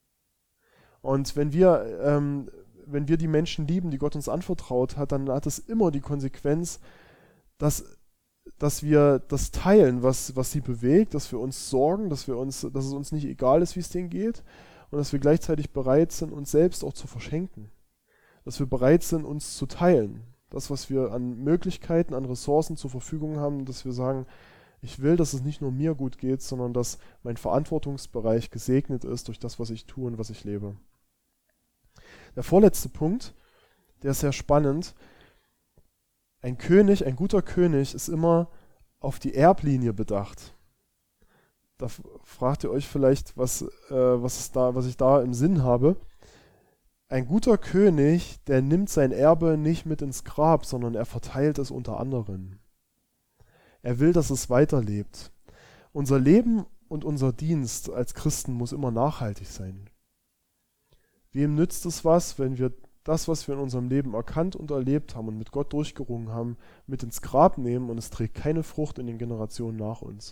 Und wenn wir ähm, wenn wir die Menschen lieben, die Gott uns anvertraut hat, dann hat es immer die Konsequenz, dass, dass wir das teilen, was, was sie bewegt, dass wir uns sorgen, dass, wir uns, dass es uns nicht egal ist, wie es denen geht und dass wir gleichzeitig bereit sind, uns selbst auch zu verschenken. Dass wir bereit sind, uns zu teilen. Das, was wir an Möglichkeiten, an Ressourcen zur Verfügung haben, dass wir sagen, ich will, dass es nicht nur mir gut geht, sondern dass mein Verantwortungsbereich gesegnet ist durch das, was ich tue und was ich lebe. Der vorletzte Punkt, der ist sehr spannend. Ein König, ein guter König ist immer auf die Erblinie bedacht. Da fragt ihr euch vielleicht, was, äh, was, ist da, was ich da im Sinn habe. Ein guter König, der nimmt sein Erbe nicht mit ins Grab, sondern er verteilt es unter anderen. Er will, dass es weiterlebt. Unser Leben und unser Dienst als Christen muss immer nachhaltig sein. Wem nützt es was, wenn wir das, was wir in unserem Leben erkannt und erlebt haben und mit Gott durchgerungen haben, mit ins Grab nehmen und es trägt keine Frucht in den Generationen nach uns?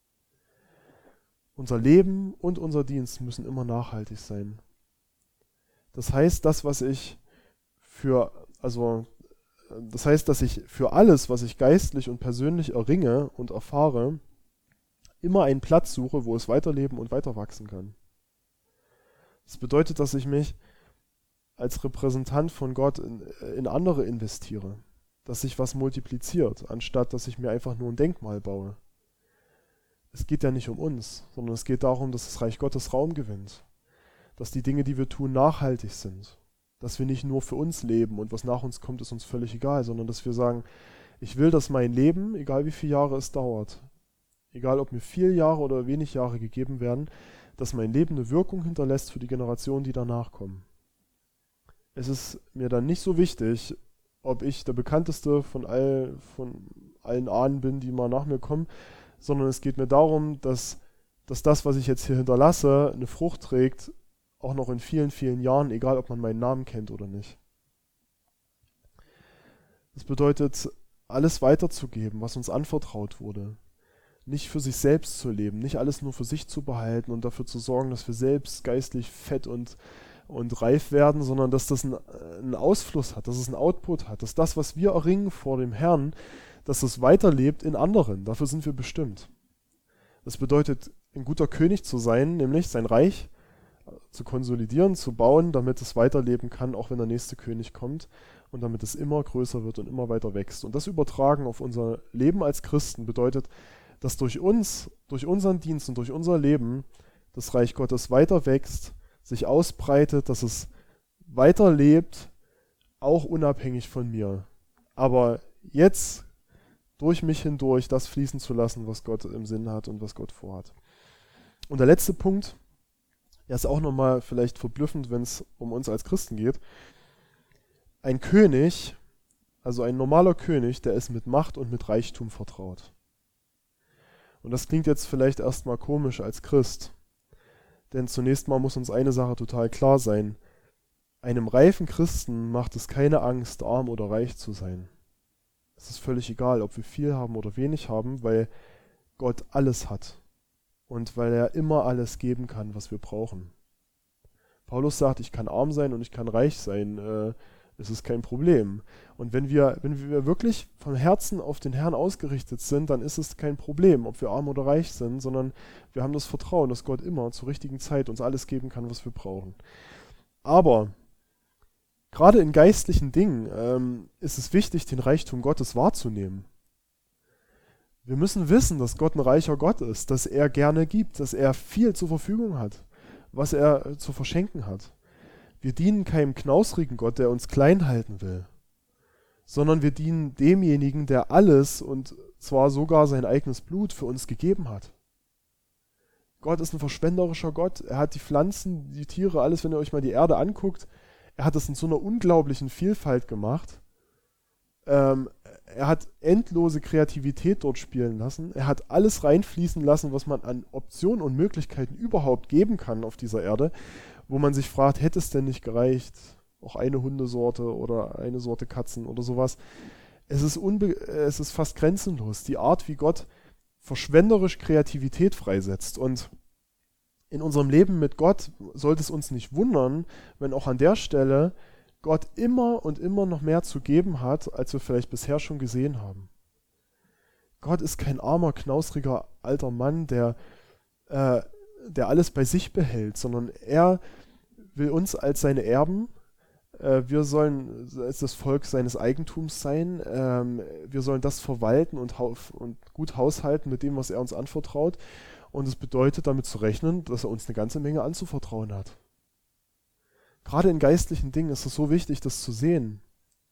Unser Leben und unser Dienst müssen immer nachhaltig sein. Das heißt, das, was ich für, also, das heißt, dass ich für alles, was ich geistlich und persönlich erringe und erfahre, immer einen Platz suche, wo es weiterleben und weiter wachsen kann. Das bedeutet, dass ich mich als Repräsentant von Gott in, in andere investiere, dass sich was multipliziert, anstatt dass ich mir einfach nur ein Denkmal baue. Es geht ja nicht um uns, sondern es geht darum, dass das Reich Gottes Raum gewinnt, dass die Dinge, die wir tun, nachhaltig sind, dass wir nicht nur für uns leben und was nach uns kommt, ist uns völlig egal, sondern dass wir sagen, ich will, dass mein Leben, egal wie viele Jahre es dauert, egal ob mir viele Jahre oder wenig Jahre gegeben werden, dass mein Leben eine Wirkung hinterlässt für die Generationen, die danach kommen. Es ist mir dann nicht so wichtig, ob ich der bekannteste von, all, von allen Ahnen bin, die mal nach mir kommen, sondern es geht mir darum, dass, dass das, was ich jetzt hier hinterlasse, eine Frucht trägt, auch noch in vielen, vielen Jahren, egal ob man meinen Namen kennt oder nicht. Das bedeutet, alles weiterzugeben, was uns anvertraut wurde. Nicht für sich selbst zu leben, nicht alles nur für sich zu behalten und dafür zu sorgen, dass wir selbst geistlich fett und, und reif werden, sondern dass das einen, einen Ausfluss hat, dass es einen Output hat, dass das, was wir erringen vor dem Herrn, dass es weiterlebt in anderen. Dafür sind wir bestimmt. Das bedeutet, ein guter König zu sein, nämlich sein Reich zu konsolidieren, zu bauen, damit es weiterleben kann, auch wenn der nächste König kommt und damit es immer größer wird und immer weiter wächst. Und das Übertragen auf unser Leben als Christen bedeutet, dass durch uns, durch unseren Dienst und durch unser Leben das Reich Gottes weiter wächst, sich ausbreitet, dass es weiterlebt, auch unabhängig von mir. Aber jetzt durch mich hindurch das fließen zu lassen, was Gott im Sinn hat und was Gott vorhat. Und der letzte Punkt, der ist auch nochmal vielleicht verblüffend, wenn es um uns als Christen geht. Ein König, also ein normaler König, der ist mit Macht und mit Reichtum vertraut. Und das klingt jetzt vielleicht erstmal komisch als Christ. Denn zunächst mal muss uns eine Sache total klar sein. Einem reifen Christen macht es keine Angst, arm oder reich zu sein. Es ist völlig egal, ob wir viel haben oder wenig haben, weil Gott alles hat. und weil er immer alles geben kann, was wir brauchen. Paulus sagt, ich kann arm sein und ich kann reich sein, äh, es ist kein Problem. Und wenn wir, wenn wir wirklich vom Herzen auf den Herrn ausgerichtet sind, dann ist es kein Problem, ob wir arm oder reich sind, sondern wir haben das Vertrauen, dass Gott immer zur richtigen Zeit uns alles geben kann, was wir brauchen. Aber gerade in geistlichen Dingen ähm, ist es wichtig, den Reichtum Gottes wahrzunehmen. Wir müssen wissen, dass Gott ein reicher Gott ist, dass er gerne gibt, dass er viel zur Verfügung hat, was er zu verschenken hat. Wir dienen keinem knausrigen Gott, der uns klein halten will, sondern wir dienen demjenigen, der alles und zwar sogar sein eigenes Blut für uns gegeben hat. Gott ist ein verschwenderischer Gott. Er hat die Pflanzen, die Tiere, alles, wenn ihr euch mal die Erde anguckt, er hat es in so einer unglaublichen Vielfalt gemacht. Ähm, er hat endlose Kreativität dort spielen lassen. Er hat alles reinfließen lassen, was man an Optionen und Möglichkeiten überhaupt geben kann auf dieser Erde, wo man sich fragt, hätte es denn nicht gereicht, auch eine Hundesorte oder eine Sorte Katzen oder sowas. Es ist, unbe- es ist fast grenzenlos, die Art, wie Gott verschwenderisch Kreativität freisetzt. Und in unserem Leben mit Gott sollte es uns nicht wundern, wenn auch an der Stelle Gott immer und immer noch mehr zu geben hat, als wir vielleicht bisher schon gesehen haben. Gott ist kein armer, knausriger alter Mann, der, äh, der alles bei sich behält, sondern er will uns als seine Erben, äh, wir sollen als das Volk seines Eigentums sein, ähm, wir sollen das verwalten und, und gut haushalten mit dem, was er uns anvertraut. Und es bedeutet, damit zu rechnen, dass er uns eine ganze Menge anzuvertrauen hat. Gerade in geistlichen Dingen ist es so wichtig, das zu sehen.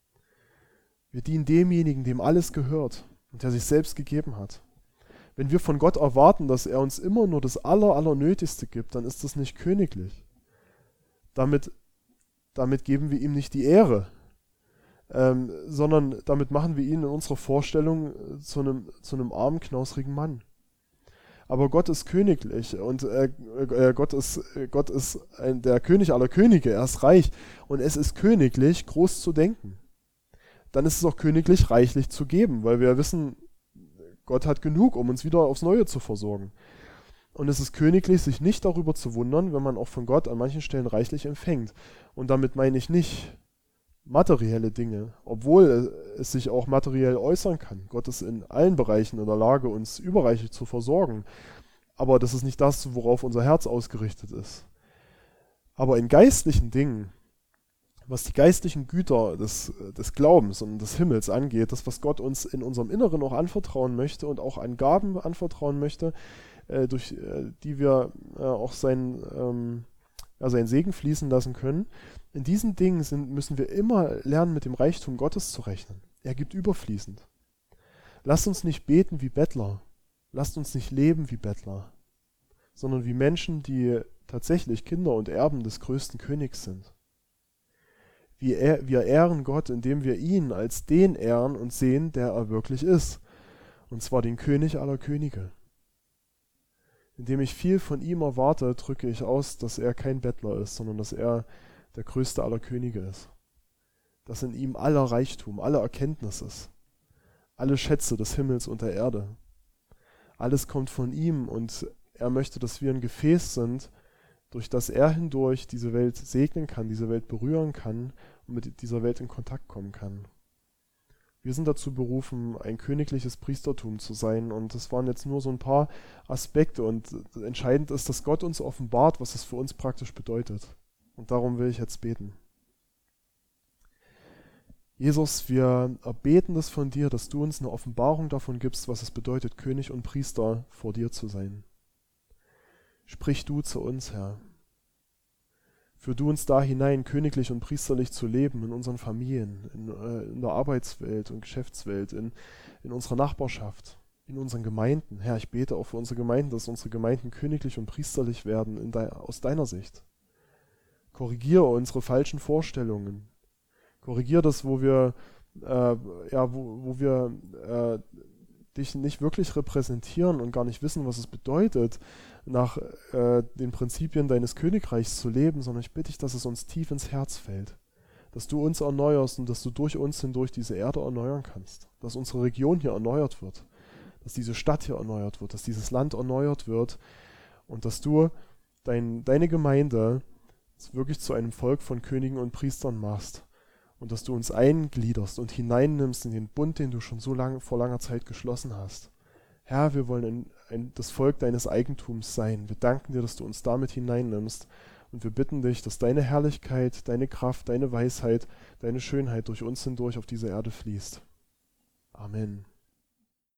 Wir dienen demjenigen, dem alles gehört und der sich selbst gegeben hat. Wenn wir von Gott erwarten, dass er uns immer nur das Aller, Allernötigste gibt, dann ist das nicht königlich. Damit, damit geben wir ihm nicht die Ehre, ähm, sondern damit machen wir ihn in unserer Vorstellung zu einem, zu einem armen, knausrigen Mann. Aber Gott ist königlich und äh, äh, Gott ist, äh, Gott ist ein, der König aller Könige, er ist reich und es ist königlich, groß zu denken. Dann ist es auch königlich, reichlich zu geben, weil wir wissen, Gott hat genug, um uns wieder aufs Neue zu versorgen. Und es ist königlich, sich nicht darüber zu wundern, wenn man auch von Gott an manchen Stellen reichlich empfängt. Und damit meine ich nicht materielle Dinge, obwohl es sich auch materiell äußern kann. Gott ist in allen Bereichen in der Lage, uns überreichlich zu versorgen. Aber das ist nicht das, worauf unser Herz ausgerichtet ist. Aber in geistlichen Dingen, was die geistlichen Güter des, des Glaubens und des Himmels angeht, das, was Gott uns in unserem Inneren auch anvertrauen möchte und auch an Gaben anvertrauen möchte, äh, durch äh, die wir äh, auch sein, ähm, ja, seinen Segen fließen lassen können, in diesen Dingen sind, müssen wir immer lernen, mit dem Reichtum Gottes zu rechnen. Er gibt überfließend. Lasst uns nicht beten wie Bettler. Lasst uns nicht leben wie Bettler, sondern wie Menschen, die tatsächlich Kinder und Erben des größten Königs sind. Wir, wir ehren Gott, indem wir ihn als den ehren und sehen, der er wirklich ist. Und zwar den König aller Könige. Indem ich viel von ihm erwarte, drücke ich aus, dass er kein Bettler ist, sondern dass er der größte aller Könige ist. Dass in ihm aller Reichtum, alle Erkenntnis ist. Alle Schätze des Himmels und der Erde. Alles kommt von ihm und er möchte, dass wir ein Gefäß sind, durch das er hindurch diese Welt segnen kann, diese Welt berühren kann und mit dieser Welt in Kontakt kommen kann. Wir sind dazu berufen, ein königliches Priestertum zu sein und das waren jetzt nur so ein paar Aspekte und entscheidend ist, dass Gott uns offenbart, was es für uns praktisch bedeutet. Und darum will ich jetzt beten. Jesus, wir erbeten das von dir, dass du uns eine Offenbarung davon gibst, was es bedeutet, König und Priester vor dir zu sein. Sprich du zu uns, Herr. Führ du uns da hinein, königlich und priesterlich zu leben in unseren Familien, in, äh, in der Arbeitswelt und Geschäftswelt, in, in unserer Nachbarschaft, in unseren Gemeinden. Herr, ich bete auch für unsere Gemeinden, dass unsere Gemeinden königlich und priesterlich werden in de- aus deiner Sicht. Korrigiere unsere falschen Vorstellungen. Korrigiere das, wo wir, äh, ja, wo, wo wir äh, dich nicht wirklich repräsentieren und gar nicht wissen, was es bedeutet, nach äh, den Prinzipien deines Königreichs zu leben, sondern ich bitte dich, dass es uns tief ins Herz fällt, dass du uns erneuerst und dass du durch uns hindurch diese Erde erneuern kannst, dass unsere Region hier erneuert wird, dass diese Stadt hier erneuert wird, dass dieses Land erneuert wird Und dass du dein, deine Gemeinde wirklich zu einem Volk von Königen und Priestern machst. Und dass du uns eingliederst und hineinnimmst in den Bund, den du schon so lange, vor langer Zeit geschlossen hast. Herr, wir wollen ein, ein, das Volk deines Eigentums sein. Wir danken dir, dass du uns damit hineinnimmst. Und wir bitten dich, dass deine Herrlichkeit, deine Kraft, deine Weisheit, deine Schönheit durch uns hindurch auf diese Erde fließt. Amen.